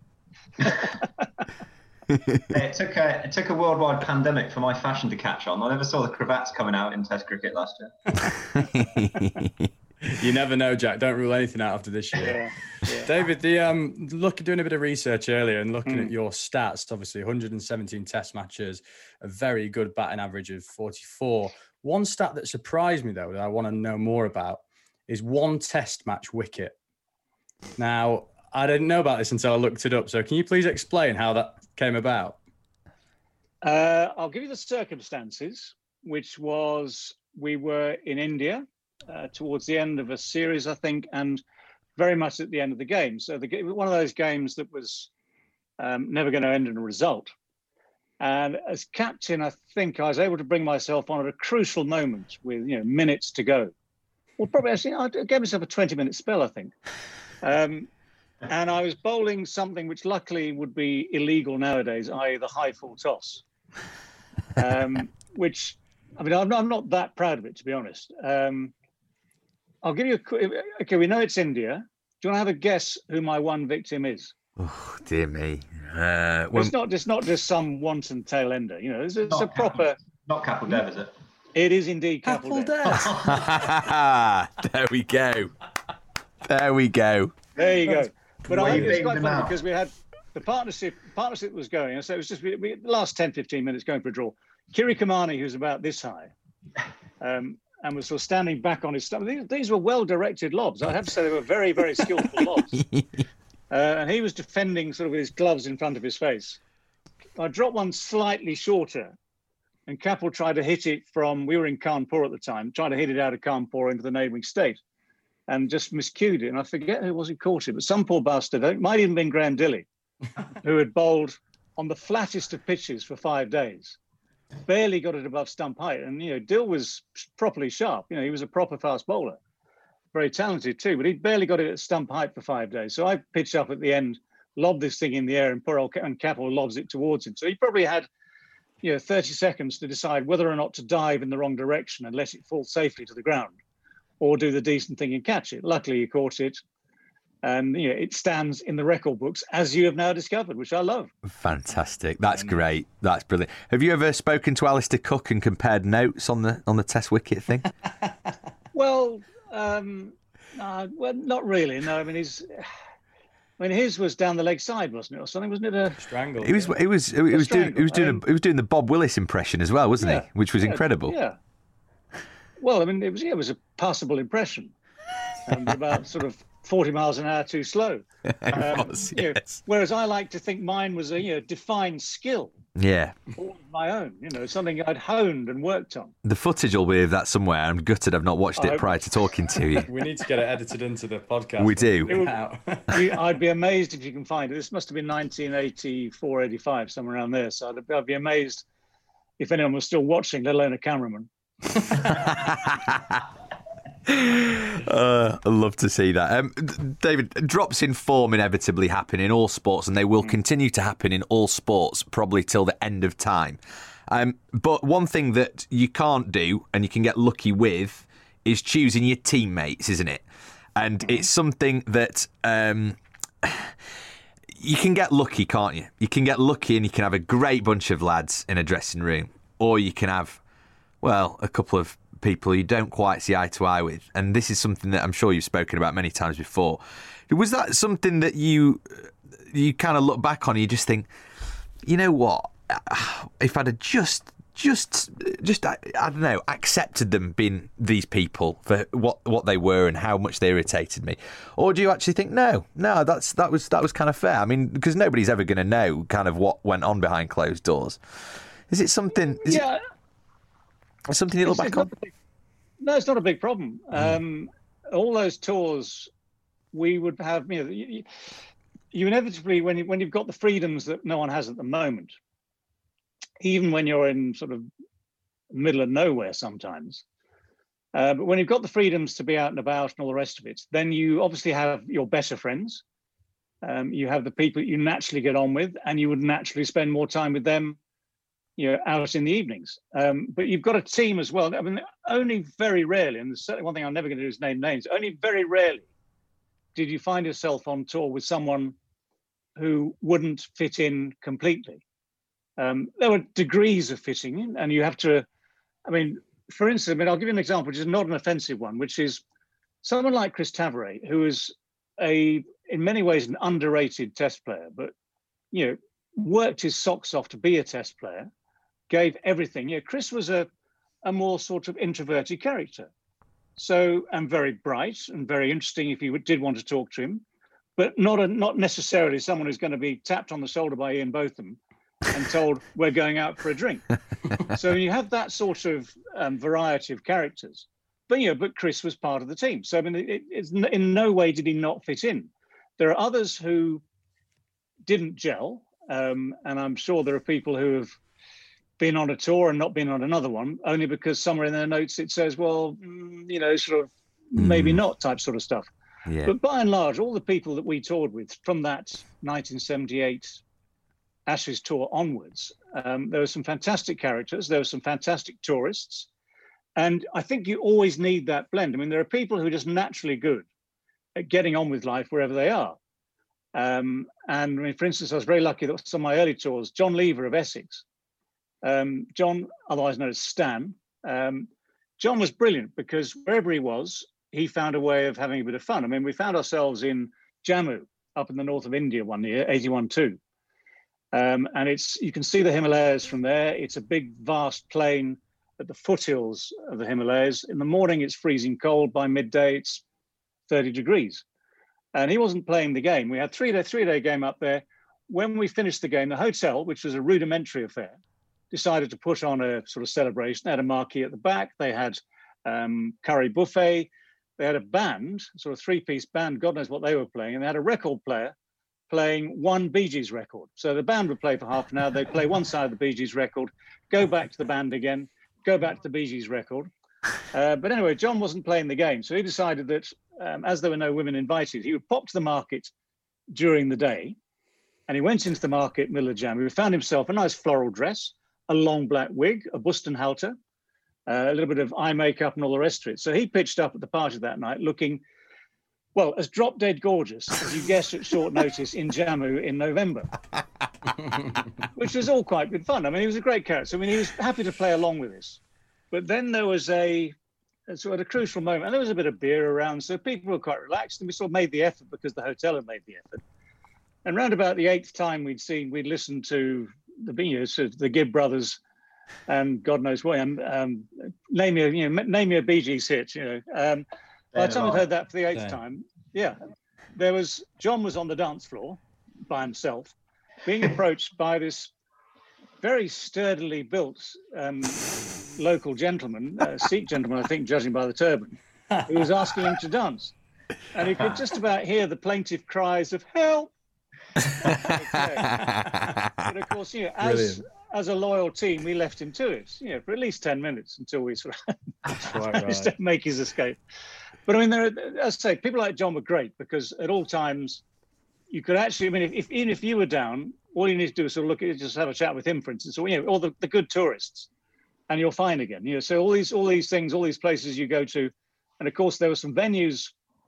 It took a worldwide pandemic for my fashion to catch on. I never saw the cravats coming out in Test cricket last year. You never know, Jack. Don't rule anything out after this year. Yeah. David, doing a bit of research earlier and looking at your stats, obviously 117 Test matches, a very good batting average of 44. One stat that surprised me, though, that I want to know more about is one Test match wicket. Now, I didn't know about this until I looked it up. So can you please explain how that came about? I'll give you the circumstances, which was we were in India towards the end of a series, I think, and very much at the end of the game. So one of those games that was never going to end in a result. And as captain, I think I was able to bring myself on at a crucial moment with minutes to go. Well, probably actually, I gave myself a 20-minute spell, I think. And I was bowling something which luckily would be illegal nowadays, i.e. the high full toss, which, I mean, I'm not that proud of it, to be honest. I'll give you okay, we know it's India. Do you want to have a guess who my one victim is? Oh, dear me. It's not just some wanton tail ender. It's a proper... Not Kapil Dev, is it? It is indeed Kapil Dev. There we go. There you go. But it's quite funny because we had the partnership was going, so it was just the last 10, 15 minutes going for a draw. Kiri Kamani, who's about this high, and was sort of standing back on his stomach. These were well-directed lobs. I have to say they were very, very skillful lobs. And he was defending sort of with his gloves in front of his face. I dropped one slightly shorter, and Kapil tried to hit it we were in Kanpur at the time, trying to hit it out of Kanpur into the neighbouring state. And just miscued it. And I forget who was who caught it, but some poor bastard, it might even been Graham Dilley, who had bowled on the flattest of pitches for 5 days, barely got it above stump height. And, Dill was properly sharp. He was a proper fast bowler, very talented too, but he barely got it at stump height for 5 days. So I pitched up at the end, lobbed this thing in the air, and poor old Kapil lobs it towards him. So he probably had, 30 seconds to decide whether or not to dive in the wrong direction and let it fall safely to the ground, or do the decent thing and catch it. Luckily, he caught it. And it stands in the record books, as you have now discovered, which I love. Fantastic. That's great. That's brilliant. Have you ever spoken to Alistair Cook and compared notes on the Test wicket thing? Well, not really. No, I mean, his was down the leg side, wasn't it, or something? Wasn't it a strangle? He was doing the Bob Willis impression as well, wasn't he? Which was incredible. Yeah. Well, I mean, it was a passable impression, about sort of 40 miles an hour too slow. Yes. Whereas I like to think mine was a defined skill. Yeah. All of my own, something I'd honed and worked on. The footage will be of that somewhere. I'm gutted I've not watched it prior to talking to you. We need to get it edited into the podcast. We do. I'd be amazed if you can find it. This must have been 1984, 85, somewhere around there. So I'd be amazed if anyone was still watching, let alone a cameraman. I'd love to see that. David, drops in form inevitably happen in all sports, and they will continue to happen in all sports probably till the end of time. But one thing that you can't do, and you can get lucky with, is choosing your teammates, isn't it? And it's something that you can get lucky, can't you? You can get lucky and you can have a great bunch of lads in a dressing room, or you can have, well, a couple of people you don't quite see eye to eye with. And this is something that I'm sure you've spoken about many times before. Was that something that you kind of look back on and you just think, you know what, if I'd have just I don't know, accepted them being these people for what they were and how much they irritated me? Or do you actually think no, that was kind of fair? I mean, because nobody's ever going to know kind of what went on behind closed doors. Is it something? Something you look back on? No, it's not a big problem. All those tours, we would have, you inevitably, when you've got the freedoms that no one has at the moment, even when you're in sort of middle of nowhere sometimes, but when you've got the freedoms to be out and about and all the rest of it, then you obviously have your better friends. You have the people that you naturally get on with, and you would naturally spend more time with them out in the evenings. But you've got a team as well. I mean, only very rarely, and there's certainly one thing I'm never going to do is name names, only very rarely did you find yourself on tour with someone who wouldn't fit in completely. There were degrees of fitting in, and you have to, for instance, I'll give you an example, which is not an offensive one, which is someone like Chris Tavare, who is in many ways an underrated test player, but, worked his socks off to be a test player, gave everything. Chris was a more sort of introverted character. So, and very bright and very interesting if you did want to talk to him, but not necessarily someone who's going to be tapped on the shoulder by Ian Botham and told we're going out for a drink. So you have that sort of variety of characters. But Chris was part of the team. So, it's in no way did he not fit in. There are others who didn't gel. And I'm sure there are people who have been on a tour and not been on another one, only because somewhere in their notes it says, well, maybe not type sort of stuff. Yeah. But by and large, all the people that we toured with from that 1978 Ashes tour onwards, there were some fantastic characters, there were some fantastic tourists. And I think you always need that blend. There are people who are just naturally good at getting on with life wherever they are. And for instance, I was very lucky that some of my early tours, John Lever of Essex, John, otherwise known as Stan, John was brilliant because wherever he was, he found a way of having a bit of fun. We found ourselves in Jammu up in the north of India one year, 81-2. And you can see the Himalayas from there. It's a big, vast plain at the foothills of the Himalayas. In the morning, it's freezing cold. By midday, it's 30 degrees. And he wasn't playing the game. We had three-day game up there. When we finished the game, the hotel, which was a rudimentary affair, decided to put on a sort of celebration. They had a marquee at the back. They had curry buffet. They had a band, sort of three-piece band. God knows what they were playing. And they had a record player playing one Bee Gees record. So the band would play for half an hour. They'd play one side of the Bee Gees record, go back to the band again, go back to the Bee Gees record. But anyway, John wasn't playing the game. So he decided that as there were no women invited, he would pop to the market during the day. And he went into the market, middle of January. He found himself a nice floral dress, a long black wig, a Bustenhalter, a little bit of eye makeup and all the rest of it. So he pitched up at the party that night looking, well, as drop dead gorgeous as you guessed at short notice in Jammu in November, which was all quite good fun. I mean, he was a great character. I mean, he was happy to play along with this. But then there was a sort of a crucial moment, and there was a bit of beer around, so people were quite relaxed, and we sort of made the effort because the hotel had made the effort. And round about the 8th time we'd listened to the Gibb brothers, and God knows what, name me a Bee Gees hit, by the time we'd heard that for the 8th time, John was on the dance floor by himself, being approached by this very sturdily built local gentleman, Sikh gentleman, I think, judging by the turban, who was asking him to dance. And he could just about hear the plaintive cries of help. But of course, as a loyal team, we left him to it, for at least 10 minutes until we sort of managed to make his escape. But I mean, as I say, people like John were great because at all times you could actually, I mean, even if you were down, all you need to do is sort of look at it, just have a chat with him, for instance, or all the good tourists, and you're fine again. So all these things, all these places you go to, and of course there were some venues,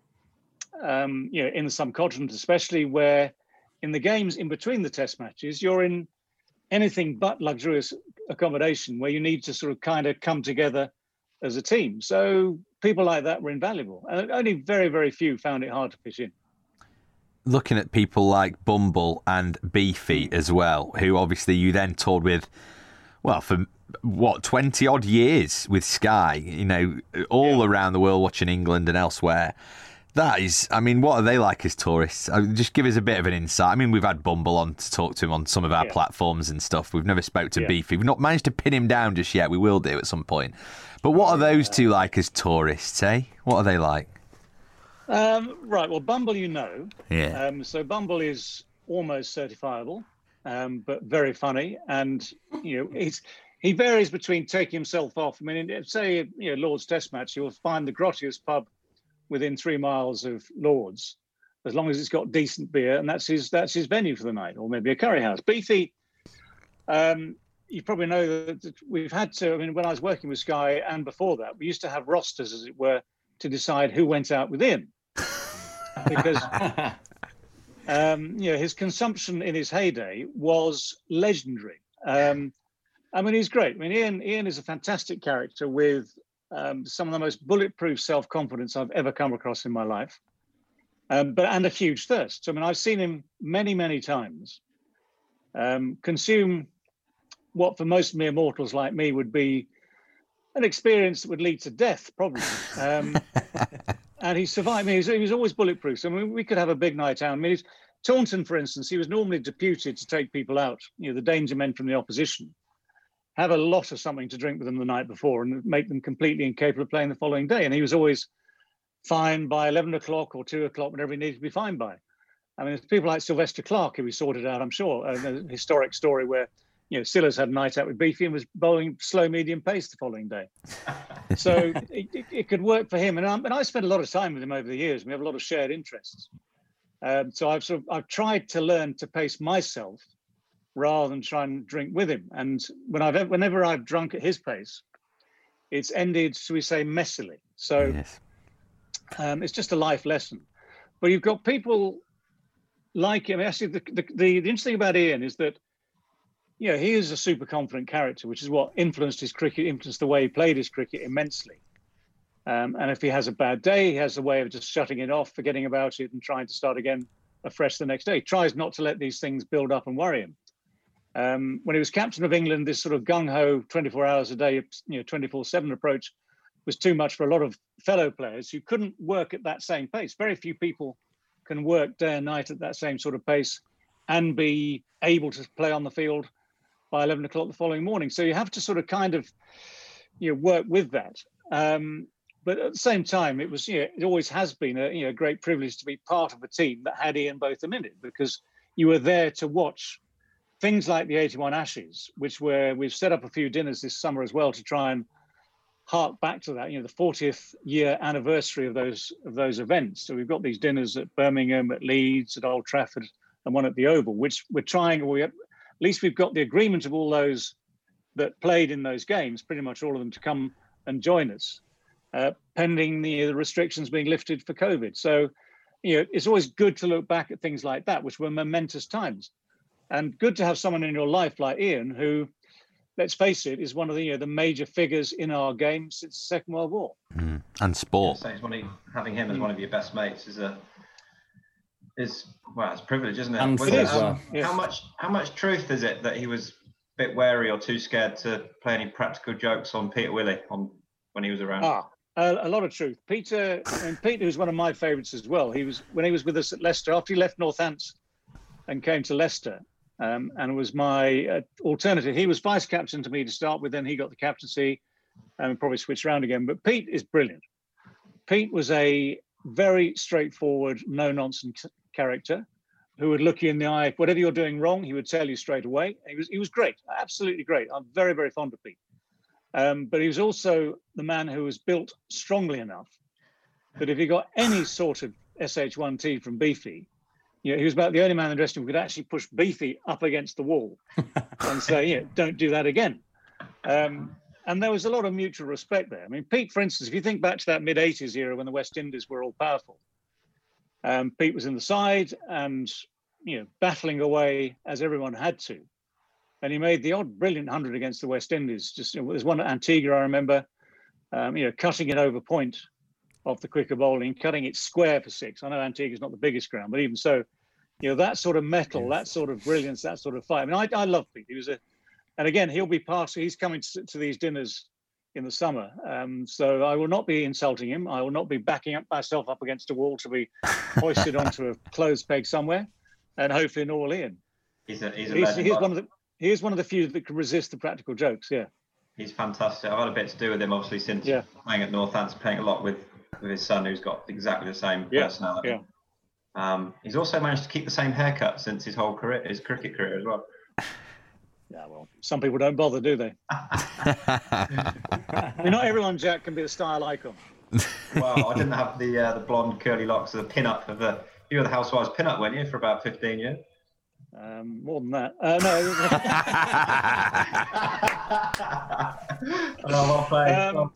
in the subcontinent especially, where in the games in between the test matches, you're in anything but luxurious accommodation where you need to sort of kind of come together as a team. So people like that were invaluable, and only very, very few found it hard to pitch in. Looking at people like Bumble and Beefy as well, who obviously you then toured with, well, for 20 odd years with Sky, all around the world, watching England and elsewhere. That is, I mean, what are they like as tourists? Just give us a bit of an insight. I mean, we've had Bumble on to talk to him on some of our platforms and stuff. We've never spoke to Beefy. We've not managed to pin him down just yet. We will do at some point. But what are those two like as tourists, eh? What are they like? Right, well, Bumble, Yeah. So Bumble is almost certifiable, but very funny. And, he varies between taking himself off. I mean, say, Lord's Test match, you'll find the grottiest pub within 3 miles of Lord's, as long as it's got decent beer, and that's his venue for the night, or maybe a curry house. Beefy, you probably know that we've had to, I mean, when I was working with Sky and before that, we used to have rosters, as it were, to decide who went out with Ian. Because, his consumption in his heyday was legendary. I mean, he's great. I mean, Ian is a fantastic character with some of the most bulletproof self-confidence I've ever come across in my life, and a huge thirst. So, I mean, I've seen him many, many times consume what for most mere mortals like me would be an experience that would lead to death, probably. And he survived. I mean, he was always bulletproof. So, I mean, we could have a big night out. I mean, Taunton, for instance, he was normally deputed to take people out, the danger men from the opposition, have a lot of something to drink with them the night before and make them completely incapable of playing the following day. And he was always fine by 11 o'clock or 2 o'clock, whatever he needed to be fine by. I mean, there's people like Sylvester Clarke who we sorted out, I'm sure, a historic story where, Sillers had a night out with Beefy and was bowling slow medium pace the following day. So it could work for him. And I spent a lot of time with him over the years. We have a lot of shared interests. So I've tried to learn to pace myself rather than try and drink with him. And whenever I've drunk at his pace, it's ended, shall we say, messily. So yes. It's just a life lesson. But you've got people like him. Actually, the interesting about Ian is that, he is a super confident character, which is what influenced the way he played his cricket immensely. And if he has a bad day, he has a way of just shutting it off, forgetting about it, and trying to start again afresh the next day. He tries not to let these things build up and worry him. When he was captain of England, this sort of gung-ho 24 hours a day, 24/7 approach was too much for a lot of fellow players who couldn't work at that same pace. Very few people can work day and night at that same sort of pace and be able to play on the field by 11 o'clock the following morning. So you have to sort of kind of, work with that. But at the same time, it was, it always has been a great privilege to be part of a team that had Ian Botham in it, because you were there to watch things like the 81 Ashes, we've set up a few dinners this summer as well to try and hark back to that, the 40th year anniversary of those events. So we've got these dinners at Birmingham, at Leeds, at Old Trafford, and one at the Oval, which we're trying, at least we've got the agreement of all those that played in those games, pretty much all of them, to come and join us, pending the restrictions being lifted for COVID. So, it's always good to look back at things like that, which were momentous times, and good to have someone in your life like Ian, who, let's face it, is one of the major figures in our game since the Second World War. And sport. So having him as one of your best mates is it's a privilege, isn't it? And Was it is, well. How much truth is it that he was a bit wary or too scared to play any practical jokes on Peter Willey when he was around? A lot of truth. Peter, and Peter was one of my favourites as well. When he was with us at Leicester, after he left Northants and came to Leicester, and was my alternative. He was vice captain to me to start with, then he got the captaincy and probably switched around again. But Pete is brilliant. Pete was a very straightforward, no-nonsense character who would look you in the eye. Whatever you're doing wrong, he would tell you straight away. He was great, absolutely great. I'm very, very fond of Pete. But he was also the man who was built strongly enough that if he got any sort of SH1T from Beefy, he was about the only man in the dressing room who could actually push Beefy up against the wall and say, don't do that again. And there was a lot of mutual respect there. I mean, Pete, for instance, if you think back to that mid-'80s era when the West Indies were all powerful, Pete was in the side and, battling away as everyone had to. And he made the odd brilliant 100 against the West Indies. There's one at Antigua, I remember, cutting it over point off the quicker bowling, cutting it square for 6. I know Antigua's not the biggest ground, but even so, that sort of mettle, that sort of brilliance, that sort of fight. I mean, I love Pete. And again, he'll be he's coming to these dinners in the summer. So I will not be insulting him. I will not be backing myself up against a wall to be hoisted onto a clothes peg somewhere, and hopefully an all in. He's one of the few that can resist the practical jokes. Yeah. He's fantastic. I've had a bit to do with him, obviously, since playing at Northants, playing a lot with his son, who's got exactly the same personality. Yeah. He's also managed to keep the same haircut since his whole career, his cricket career as well. Yeah, well, some people don't bother, do they? Not everyone, Jack, can be a style icon. Well, I didn't have the blonde curly locks of the pin-up you were the Housewives pin-up, weren't you, for about 15 years? More than that. No.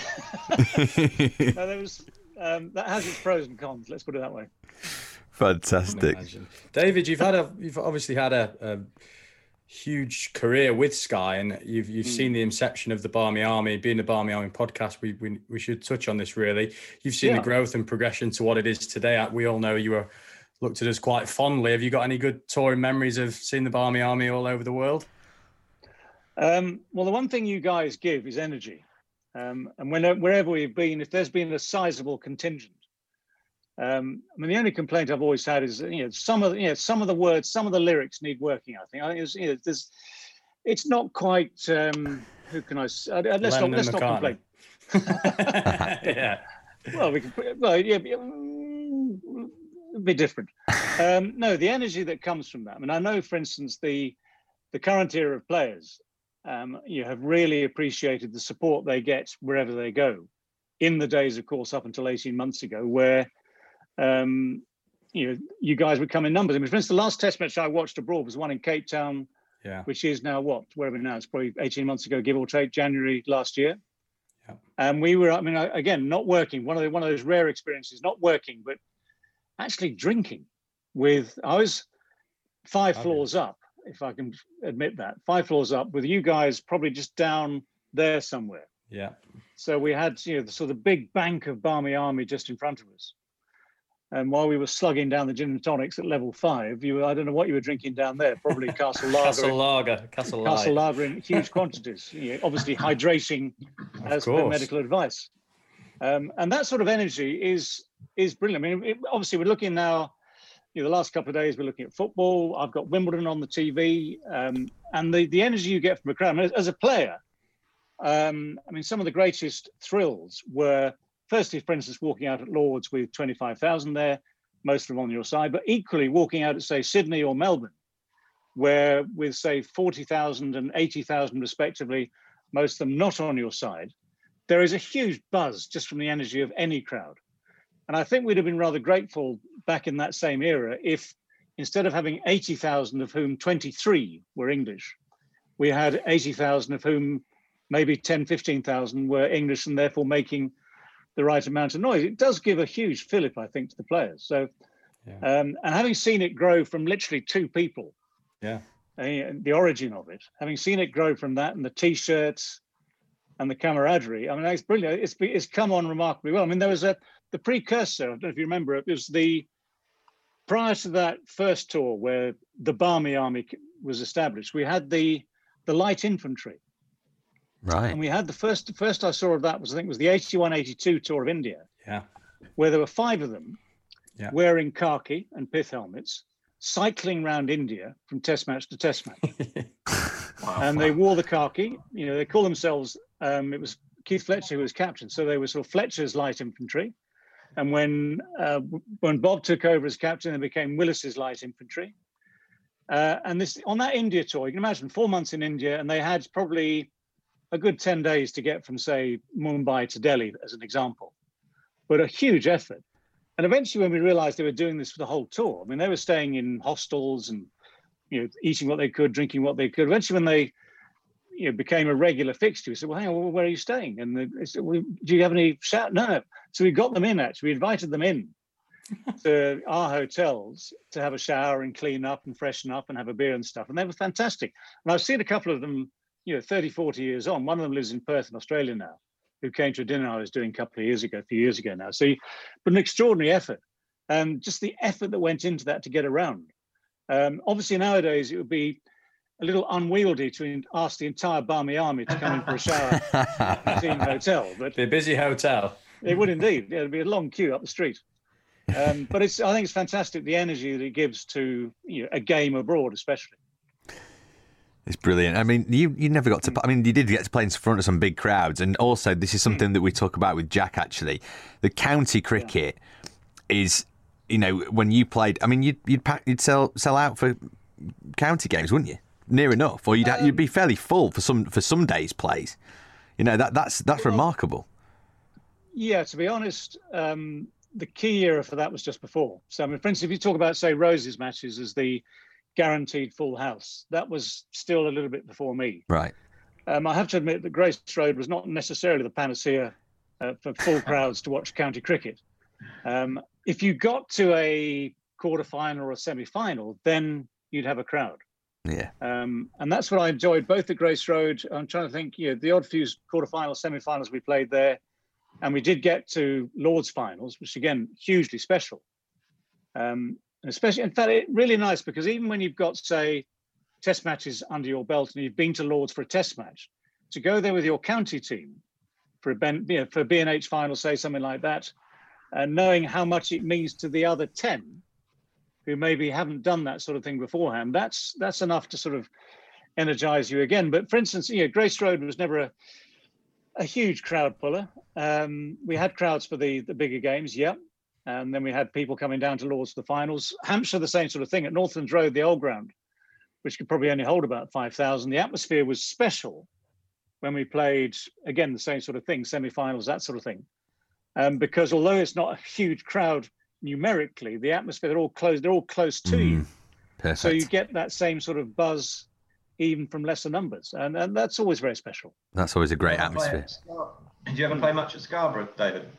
There was that has its pros and cons. Let's put it that way. Fantastic, David. You've obviously had a huge career with Sky, and you've seen the inception of the Barmy Army. Being the Barmy Army podcast, we should touch on this really. You've seen the growth and progression to what it is today. We all know you were looked at us quite fondly. Have you got any good touring memories of seeing the Barmy Army all over the world? Well, the one thing you guys give is energy. And wherever we've been, if there's been a sizable contingent, I mean, the only complaint I've always had is some of the words, some of the lyrics need working. I think it's not quite. Who can I? Let's not complain. Yeah. Well, we can. Well, yeah. It'd be different. No, the energy that comes from that. I mean, I know, for instance, the current era of players, have really appreciated the support they get wherever they go. In the days, of course, up until 18 months ago, where you guys would come in numbers. I mean, for instance, the last Test match I watched abroad was one in Cape Town, which is now wherever now, it's probably 18 months ago, give or take, January last year. Yeah. And we were, I mean, again, not working. One of those rare experiences, not working, but actually drinking I was 5 floors up, if I can admit that, 5 floors up with you guys probably just down there somewhere. Yeah. So we had, the sort of big bank of Barmy Army just in front of us. And while we were slugging down the gin and tonics at level 5, I don't know what you were drinking down there, probably Castle Lager. Castle Lager in huge quantities, obviously hydrating as per medical advice. And that sort of energy is brilliant. I mean, obviously we're looking now, the last couple of days we're looking at football. I've got Wimbledon on the TV, and the energy you get from a crowd. I mean, as a player, I mean, some of the greatest thrills were, firstly, for instance, walking out at Lord's with 25,000 there, most of them on your side, but equally walking out at, say, Sydney or Melbourne, where with, say, 40,000 and 80,000 respectively, most of them not on your side, there is a huge buzz just from the energy of any crowd. And I think we'd have been rather grateful back in that same era if, instead of having 80,000 of whom 23 were English, we had 80,000 of whom maybe 10, 15,000 were English and therefore making the right amount of noise. It does give a huge fillip, I think, to the players. So, and having seen it grow from literally 2 people, the origin of it, having seen it grow from that and the T-shirts and the camaraderie, I mean, it's brilliant. It's come on remarkably well. I mean, there was the precursor, I don't know if you remember, it was prior to that first tour where the Barmy Army was established, we had the light infantry. Right. And we had the first I saw of that was, I think, was the 81-82 tour of India. Yeah. Where there were 5 of them wearing khaki and pith helmets, cycling around India from test match to test match. And they wore the khaki, they call themselves, it was Keith Fletcher who was captain. So they were sort of Fletcher's light infantry. And when Bob took over as captain, they became Willis's light infantry. And this on that India tour, you can imagine 4 months in India, and they had probably a good 10 days to get from, say, Mumbai to Delhi, as an example. But a huge effort. And eventually when we realized they were doing this for the whole tour, I mean, they were staying in hostels and, eating what they could, drinking what they could. Eventually when they became a regular fixture, we said, well, hang on, where are you staying? And they said, well, do you have any shout? No. So we got them in, actually. We invited them in to our hotels to have a shower and clean up and freshen up and have a beer and stuff. And they were fantastic. And I've seen a couple of them, 30, 40 years on. One of them lives in Perth in Australia now, who came to a dinner I was doing a few years ago now. So, but an extraordinary effort. Just the effort that went into that to get around. Obviously nowadays it would be a little unwieldy to ask the entire Barmy Army to come in for a shower at the team hotel. But it'd be a busy hotel. It would indeed. Yeah, it'd be a long queue up the street. But I think it's fantastic, the energy that it gives to a game abroad, especially. It's brilliant. I mean, you never got to. I mean, you did get to play in front of some big crowds, and also this is something that we talk about with Jack. Actually, the county cricket is, when you played. I mean, you'd sell out for county games, wouldn't you? Near enough, or you'd be fairly full for some days' plays. That's remarkable. Yeah, to be honest, the key era for that was just before. So, I mean, for instance, if you talk about, say, Rose's matches as the guaranteed full house, that was still a little bit before me. Right. I have to admit that Grace Road was not necessarily the panacea for full crowds to watch county cricket. If you got to a quarter-final or a semi-final, then you'd have a crowd. Yeah. And that's what I enjoyed, both at Grace Road. I'm trying to think, the odd few quarter-finals, semi-finals we played there. And we did get to Lord's finals, which, again, hugely special. Especially, in fact, it's really nice because even when you've got, say, test matches under your belt and you've been to Lord's for a test match, to go there with your county team for for B&H final, say something like that, and knowing how much it means to the other 10 who maybe haven't done that sort of thing beforehand, that's enough to sort of energize you again. But for instance, Grace Road was never a huge crowd puller. We had crowds for the bigger games, and then we had people coming down to Lord's for the finals. Hampshire, the same sort of thing. At Northlands Road, the old ground, which could probably only hold about 5,000. The atmosphere was special when we played, again, the same sort of thing, semi-finals, that sort of thing. Because although it's not a huge crowd numerically, the atmosphere, they're all close to you. Perfect. So you get that same sort of buzz even from lesser numbers. And that's always very special. That's always a great atmosphere. Did you ever play much at Scarborough, David?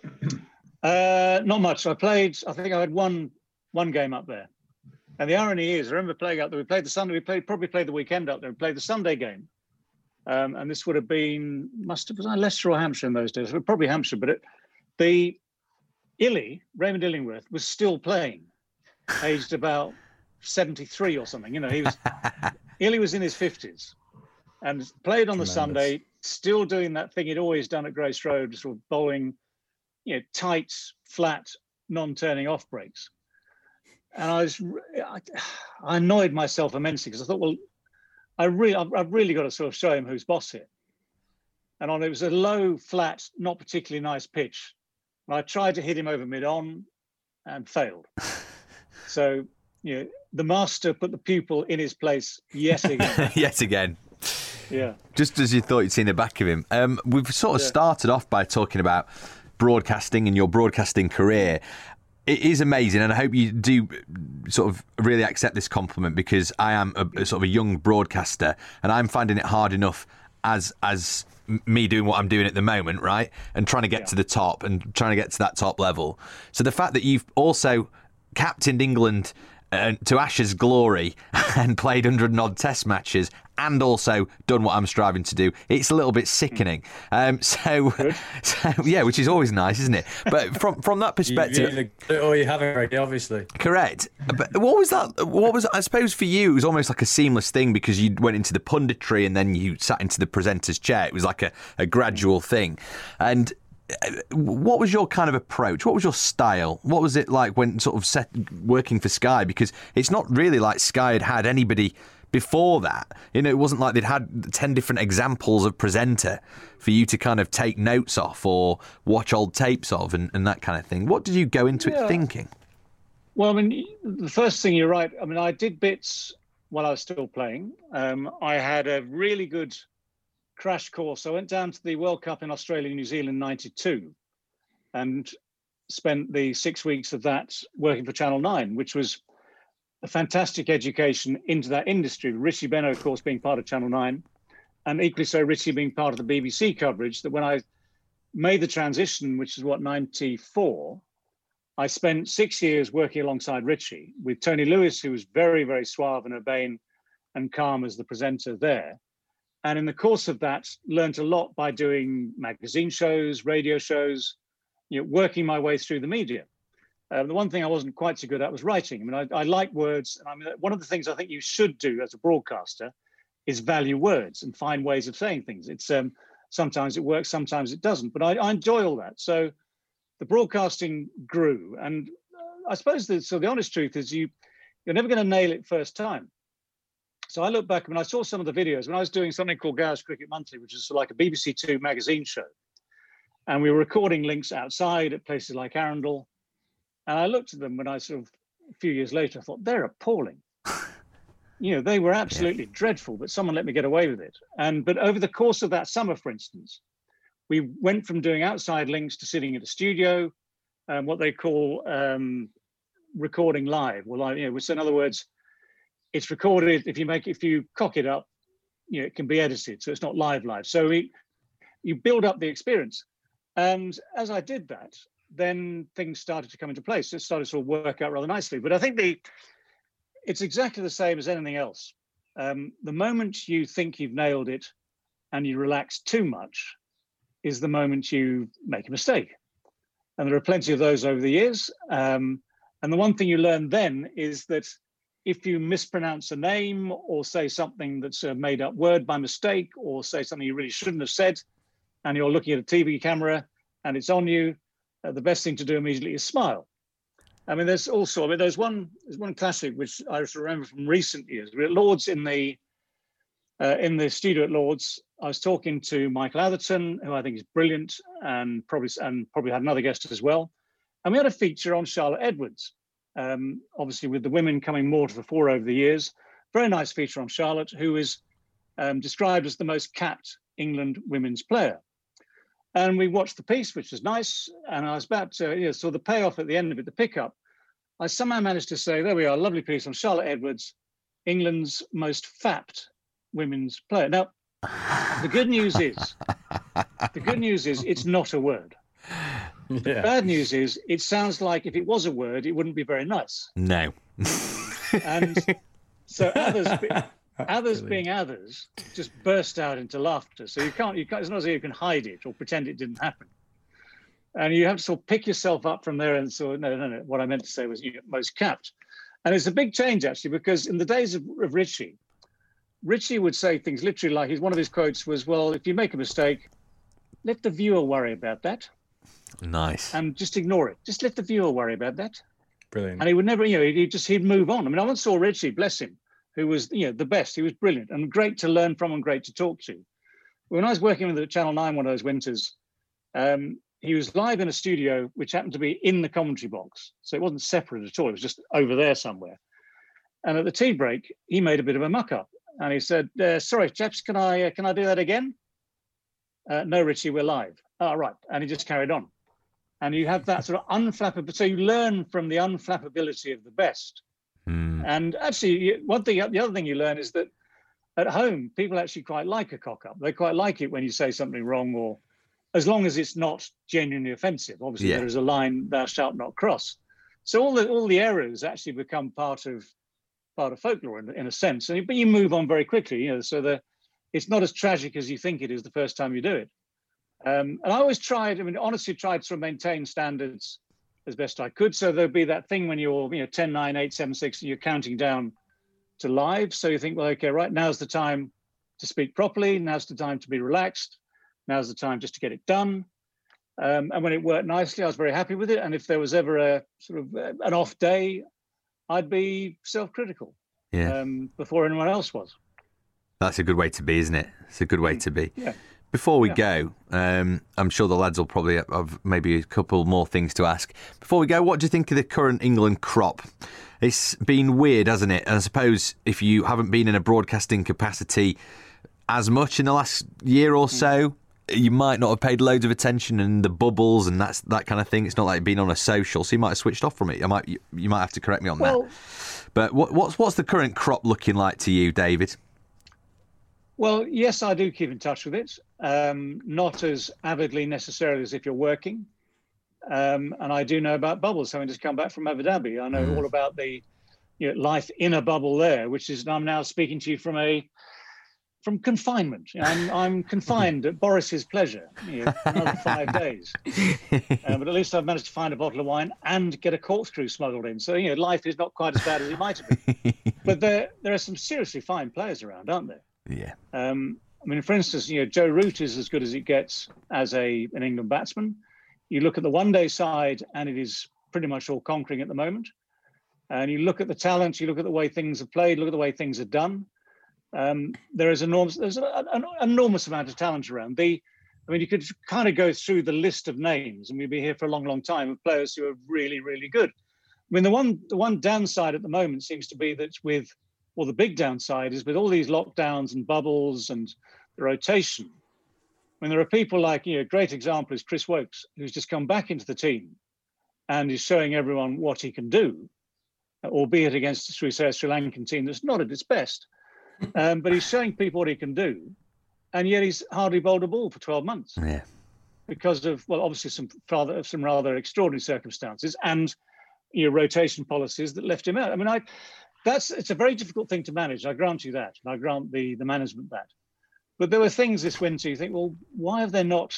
Not much. I think I had one game up there. And the irony is, I remember playing up there. We played the Sunday. Probably played the weekend up there. We played the Sunday game. And this would have been, was I Leicester or Hampshire in those days? Probably Hampshire. But the Raymond Illingworth, was still playing, aged about 73 or something. Illy was in his 50s and played on the Sunday, still doing that thing he'd always done at Grace Road, sort of bowling, tight, flat, non-turning off breaks. And I annoyed myself immensely because I thought, well, I've really got to sort of show him who's boss here. And it was a low, flat, not particularly nice pitch. And I tried to hit him over mid-on and failed. So, the master put the pupil in his place yet again. Yet again. Yeah. Just as you thought you'd seen the back of him. We've sort of started off by talking about broadcasting and your broadcasting career. It is amazing, and I hope you do sort of really accept this compliment, because I am a sort of a young broadcaster, and I'm finding it hard enough as me doing what I'm doing at the moment, right? And trying to get to the top and trying to get to that top level. So the fact that you've also captained England to Ashes glory and played 100 and odd test matches and also done what I'm striving to do, it's a little bit sickening. So yeah, which is always nice, isn't it? But from that perspective, you haven't already, obviously. Correct. But what was that? What was, I suppose for you, it was almost like a seamless thing, because you went into the punditry and then you sat into the presenter's chair. It was like a gradual thing. And what was your kind of approach? What was your style? What was it like when sort of working for Sky? Because it's not really like Sky had anybody before that. You know, it wasn't like they'd had 10 different examples of presenter for you to kind of take notes off or watch old tapes of and that kind of thing. What did you go into it thinking? Well, I mean, the first thing, you're right. I mean, I did bits while I was still playing. I had a really good crash course. I went down to the World Cup in Australia and New Zealand in '92 and spent the 6 weeks of that working for Channel 9, which was a fantastic education into that industry. Richie Benaud, of course, being part of Channel 9, and equally so Richie being part of the BBC coverage, that when I made the transition, which is 94, I spent 6 years working alongside Richie with Tony Lewis, who was very, very suave and urbane and calm as the presenter there. And in the course of that, learned a lot by doing magazine shows, radio shows, working my way through the media. The one thing I wasn't quite so good at was writing. I mean, I like words. And I mean, one of the things I think you should do as a broadcaster is value words and find ways of saying things. It's sometimes it works, sometimes it doesn't. But I enjoy all that. So the broadcasting grew. And I suppose the honest truth is you're never going to nail it first time. So I look back when I saw some of the videos when I was doing something called Gow's Cricket Monthly, which is like a BBC Two magazine show. And we were recording links outside at places like Arundel. And I looked at them when I sort of, a few years later, I thought, they're appalling. They were absolutely dreadful, but someone let me get away with it. But over the course of that summer, for instance, we went from doing outside links to sitting at a studio, what they call recording live. Well, which in other words, it's recorded. If you cock it up, it can be edited, so it's not live. So you build up the experience, and as I did that, then things started to come into place. It started to sort of work out rather nicely. But I think it's exactly the same as anything else. The moment you think you've nailed it, and you relax too much, is the moment you make a mistake. And there are plenty of those over the years. And the one thing you learn then is that if you mispronounce a name or say something that's a made up word by mistake, or say something you really shouldn't have said, and you're looking at a TV camera and it's on you, the best thing to do immediately is smile. I mean, there's one classic which I remember from recent years. We're at Lord's in the studio at Lord's. I was talking to Michael Atherton, who I think is brilliant, and probably had another guest as well. And we had a feature on Charlotte Edwards. Obviously, with the women coming more to the fore over the years, very nice feature on Charlotte, who is described as the most capped England women's player. And we watched the piece, which was nice. And I was about to, so the payoff at the end of it, the pickup, I somehow managed to say, there we are, lovely piece on Charlotte Edwards, England's most fapped women's player. Now, the good news is it's not a word. The bad news is it sounds like if it was a word, it wouldn't be very nice. No. And so others being others just burst out into laughter. So you can't it's not as if you can hide it or pretend it didn't happen. And you have to sort of pick yourself up from there and sort of, no, what I meant to say was most capped. And it's a big change, actually, because in the days of Richie would say things literally like, one of his quotes was, well, if you make a mistake, let the viewer worry about that. Nice. And just ignore it. Just let the viewer worry about that. Brilliant. And he would never, he'd move on. I mean, I once saw Richie, bless him, who was, the best. He was brilliant and great to learn from and great to talk to. When I was working with the Channel 9 one of those winters, he was live in a studio, which happened to be in the commentary box. So it wasn't separate at all. It was just over there somewhere. And at the tea break, he made a bit of a muck up. And he said, sorry, chaps, can I do that again? No, Richie, we're live. Oh, right. And he just carried on. and you have that sort of unflappability. So you learn from the unflappability of the best. And actually, the other thing you learn is that at home, people actually quite like a cock up. They quite like it when you say something wrong, or as long as it's not genuinely offensive. Obviously, there is a line thou shalt not cross. So all the errors actually become part of folklore in a sense. But you move on very quickly, so it's not as tragic as you think it is the first time you do it. And I always honestly tried to maintain standards as best I could. So there'd be that thing when you're 10, 9, 8, 7, 6, and you're counting down to live. So you think, well, okay, right, now's the time to speak properly. Now's the time to be relaxed. Now's the time just to get it done. And when it worked nicely, I was very happy with it. And if there was ever a sort of an off day, I'd be self-critical before anyone else was. That's a good way to be, isn't it? It's a good way to be. Yeah. Before we go, I'm sure the lads will probably have maybe a couple more things to ask. Before we go, what do you think of the current England crop? It's been weird, hasn't it? And I suppose if you haven't been in a broadcasting capacity as much in the last year or so, you might not have paid loads of attention in the bubbles and that kind of thing. It's not like being on a social, so you might have switched off from it. You might have to correct me on that. But what's the current crop looking like to you, David? Well, yes, I do keep in touch with it. Not as avidly necessarily as if you're working. And I do know about bubbles, having just come back from Abu Dhabi. I know all about the life in a bubble there, which is, I'm now speaking to you from confinement. I'm confined at Boris's pleasure, another 5 days. But at least I've managed to find a bottle of wine and get a corkscrew smuggled in. So, life is not quite as bad as it might have been. But there are some seriously fine players around, aren't there? Yeah. For instance, Joe Root is as good as it gets as an England batsman. You look at the one-day side, and it is pretty much all conquering at the moment. And you look at the talent, you look at the way things are played, look at the way things are done. There's an enormous amount of talent around. You could kind of go through the list of names, and we'd be here for a long, long time, of players who are really, really good. The one downside at the moment seems to be that the big downside is with all these lockdowns and bubbles and the rotation. There are people like, a great example is Chris Woakes, who's just come back into the team and is showing everyone what he can do, albeit against, a Sri Lankan team that's not at its best. But he's showing people what he can do, and yet he's hardly bowled a ball for 12 months. Yeah. Because of, obviously some rather extraordinary circumstances and rotation policies that left him out. It's a very difficult thing to manage. I grant you that, and I grant the management that. But there were things this winter you think, well, why have they not,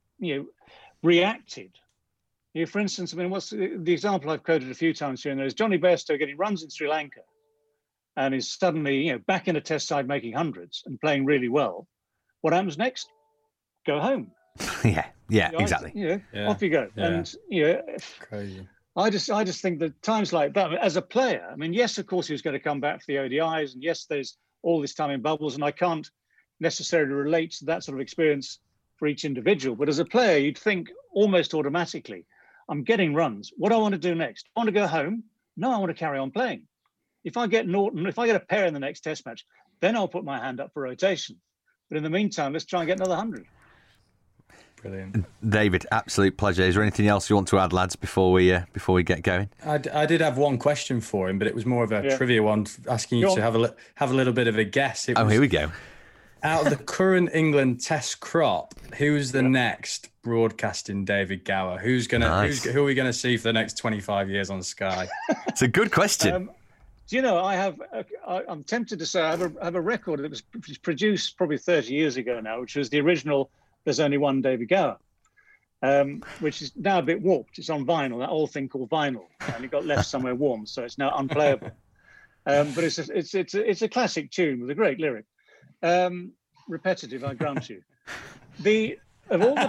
reacted? For instance, what's the example I've quoted a few times here and there is Johnny Bairstow getting runs in Sri Lanka and is suddenly, back in a test side making hundreds and playing really well. What happens next? Go home. Yeah, exactly. Off you go. Yeah. And, Crazy. I just think that times like that, as a player, yes, of course he was going to come back for the ODIs, and yes, there's all this time in bubbles, and I can't necessarily relate to that sort of experience for each individual. But as a player, you'd think almost automatically, I'm getting runs. What do I want to do next? I want to go home? No, I want to carry on playing. If I get Norton, if I get a pair in the next test match, then I'll put my hand up for rotation. But in the meantime, let's try and get another 100. Brilliant. David, absolute pleasure. Is there anything else you want to add, lads, before we get going? I did have one question for him, but it was more of a trivia one, asking you to have a little bit of a guess. Here we go. Out of the current England Test crop, who's the next broadcasting David Gower? Who are we gonna see for the next 25 years on Sky? It's a good question. Do you know, I'm tempted to say I have a record that was produced probably 30 years ago now, which was the original There's Only One David Gower, which is now a bit warped. It's on vinyl, that old thing called vinyl, and it got left somewhere warm, so it's now unplayable. But it's a classic tune with a great lyric. Repetitive, I grant you. Of all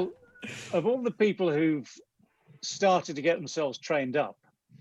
the people who've started to get themselves trained up,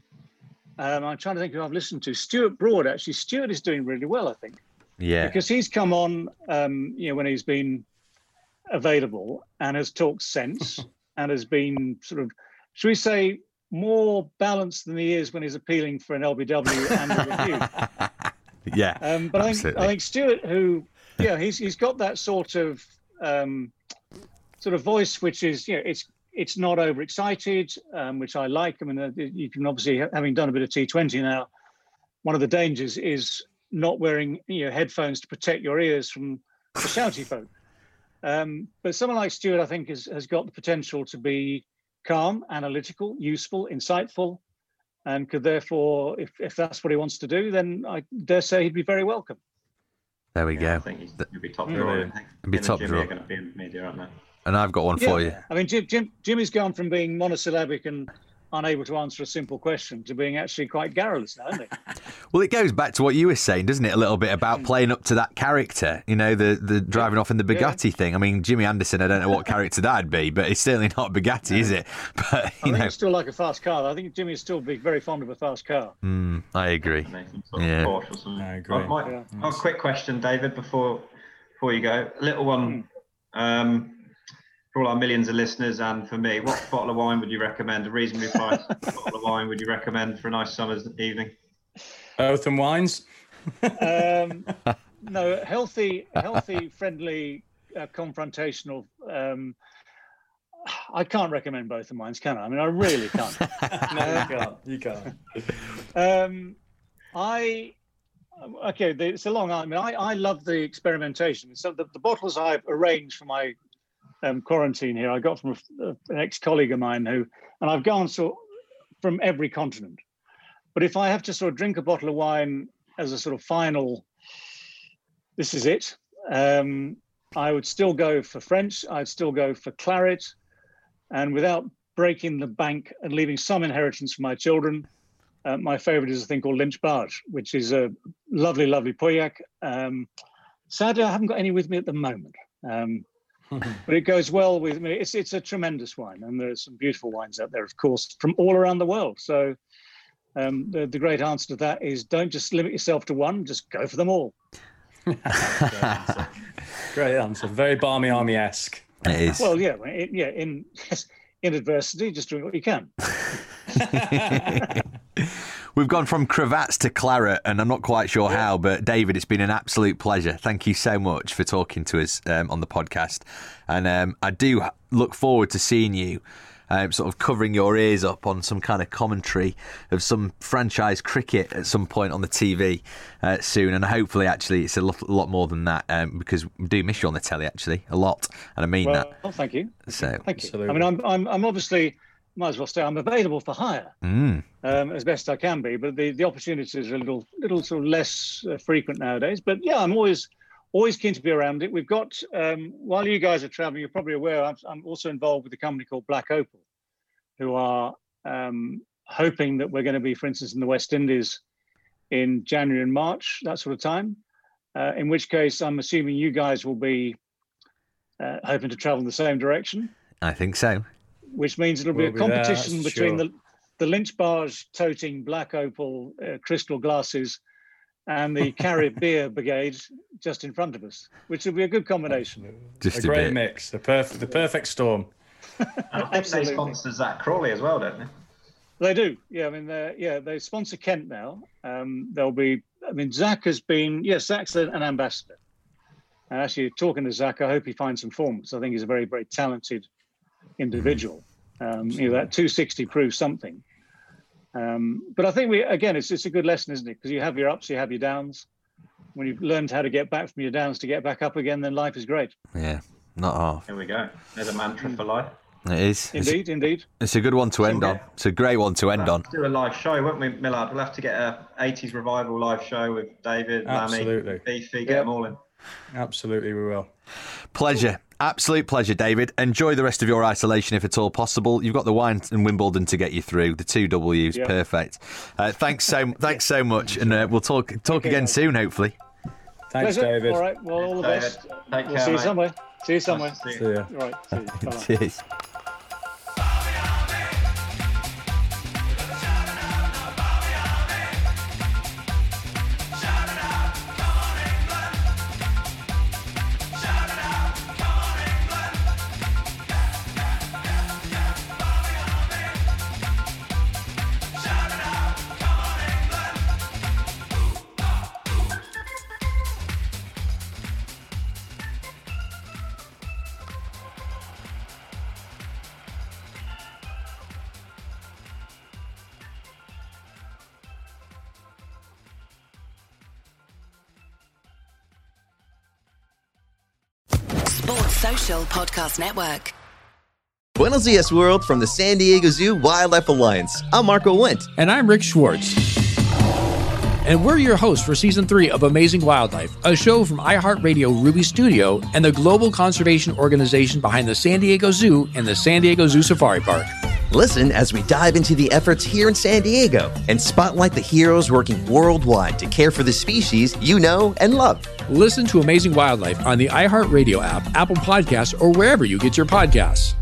I'm trying to think who I've listened to. Stuart Broad, actually. Stuart is doing really well, I think. Yeah. Because he's come on, when he's been available and has talked sense and has been sort of, should we say, more balanced than he is when he's appealing for an LBW and a review. Yeah. But I think Stuart, who, he's got that sort of voice, which is, it's not overexcited, which I like. I mean, you can obviously, having done a bit of T20 now, one of the dangers is not wearing headphones to protect your ears from the shouty folk. But someone like Stuart, I think, has got the potential to be calm, analytical, useful, insightful, and could therefore, if that's what he wants to do, then I dare say he'd be very welcome. There we go. I think he'll be top drawer. Be top Jimmy drawer. are going to be in the media, aren't they? And I've got one for you. I mean, Jimmy's gone from being monosyllabic and unable to answer a simple question to being actually quite garrulous now, isn't he? Well, it goes back to what you were saying, doesn't it? A little bit about playing up to that character, the driving off in the Bugatti thing. I mean, Jimmy Anderson, I don't know what character that'd be, but it's certainly not a Bugatti, is it? But I think it's still like a fast car. I think Jimmy is still very fond of a fast car. I agree. Yeah. I agree. A quick question, David, before you go. A little one. For all our millions of listeners and for me, what bottle of wine would you recommend? A reasonably priced bottle of wine would you recommend for a nice summer's evening? Oatham Wines? No, healthy, friendly, confrontational. I can't recommend both of mine, can I? I mean, I really can't. No, you can't. It's a long answer. I love the experimentation. So the bottles I've arranged for my quarantine here, I got from an ex-colleague of mine and I've gone from every continent. But if I have to sort of drink a bottle of wine as a sort of final, this is it, I would still go for French. I'd still go for claret, and without breaking the bank and leaving some inheritance for my children, my favorite is a thing called Lynch Barge, which is a lovely, lovely Pauillac. Sadly, I haven't got any with me at the moment. But it goes well with me. It's a tremendous wine, and there are some beautiful wines out there, of course, from all around the world. So the great answer to that is don't just limit yourself to one, just go for them all. Great answer. Very Barmy Army-esque. It is. Well, in adversity, just doing what you can. We've gone from cravats to claret, and I'm not quite sure how, but David, it's been an absolute pleasure. Thank you so much for talking to us on the podcast. And I do look forward to seeing you sort of covering your ears up on some kind of commentary of some franchise cricket at some point on the TV soon. And hopefully, actually, it's a lot more than that, because we do miss you on the telly, actually, a lot. And I mean that. Well, thank you. So, thank you. Absolutely. I mean, I'm obviously... might as well say I'm available for hire as best I can be, but the opportunities are a little sort of less frequent nowadays. But yeah, I'm always keen to be around it. We've got while you guys are traveling, you're probably aware I'm also involved with a company called Black Opal, who are hoping that we're going to be, for instance, in the West Indies in January and March, that sort of time. In which case, I'm assuming you guys will be hoping to travel in the same direction. I think so. Which means it'll be a competition between sure. the Lynch Barge toting Black Opal crystal glasses and the Carib Beer Brigade just in front of us, which will be a good combination. Just a great mix, the perfect storm. I think they sponsor Zach Crawley as well, don't they? They do, yeah. I mean, they sponsor Kent now. There'll be. I mean, Zach has been. Yes, Zach's an ambassador. And actually, talking to Zach, I hope he finds some form, because I think he's a very, very talented individual. That 260 proves something. But I think it's a good lesson, isn't it? Because you have your ups, you have your downs. When you've learned how to get back from your downs to get back up again, then life is great. Yeah, not half. Here we go. There's a mantra for life. It is. Indeed. It's a good one to end on. It's a great one to end on. Do a live show, won't we, Millard? We'll have to get a 80s revival live show with David, Absolutely. Lammy, Beefy, get them all in. Absolutely, we will. Pleasure. Absolute pleasure, David. Enjoy the rest of your isolation if at all possible. You've got the wine and Wimbledon to get you through. The 2 W's, perfect. Thanks so much, and we'll talk again soon, hopefully. Thanks, Pleasure. David. All right. Well, all the best. Take care, see you mate. somewhere. See you somewhere. Nice to see See ya. All right. See you. Bye-bye. Cheers. Social Podcast Network. Buenos dias, world, from the San Diego Zoo Wildlife Alliance. I'm Marco Wendt. And I'm Rick Schwartz. And we're your hosts for Season 3 of Amazing Wildlife, a show from iHeartRadio Ruby Studio and the global conservation organization behind the San Diego Zoo and the San Diego Zoo Safari Park. Listen as we dive into the efforts here in San Diego and spotlight the heroes working worldwide to care for the species you know and love. Listen to Amazing Wildlife on the iHeartRadio app, Apple Podcasts, or wherever you get your podcasts.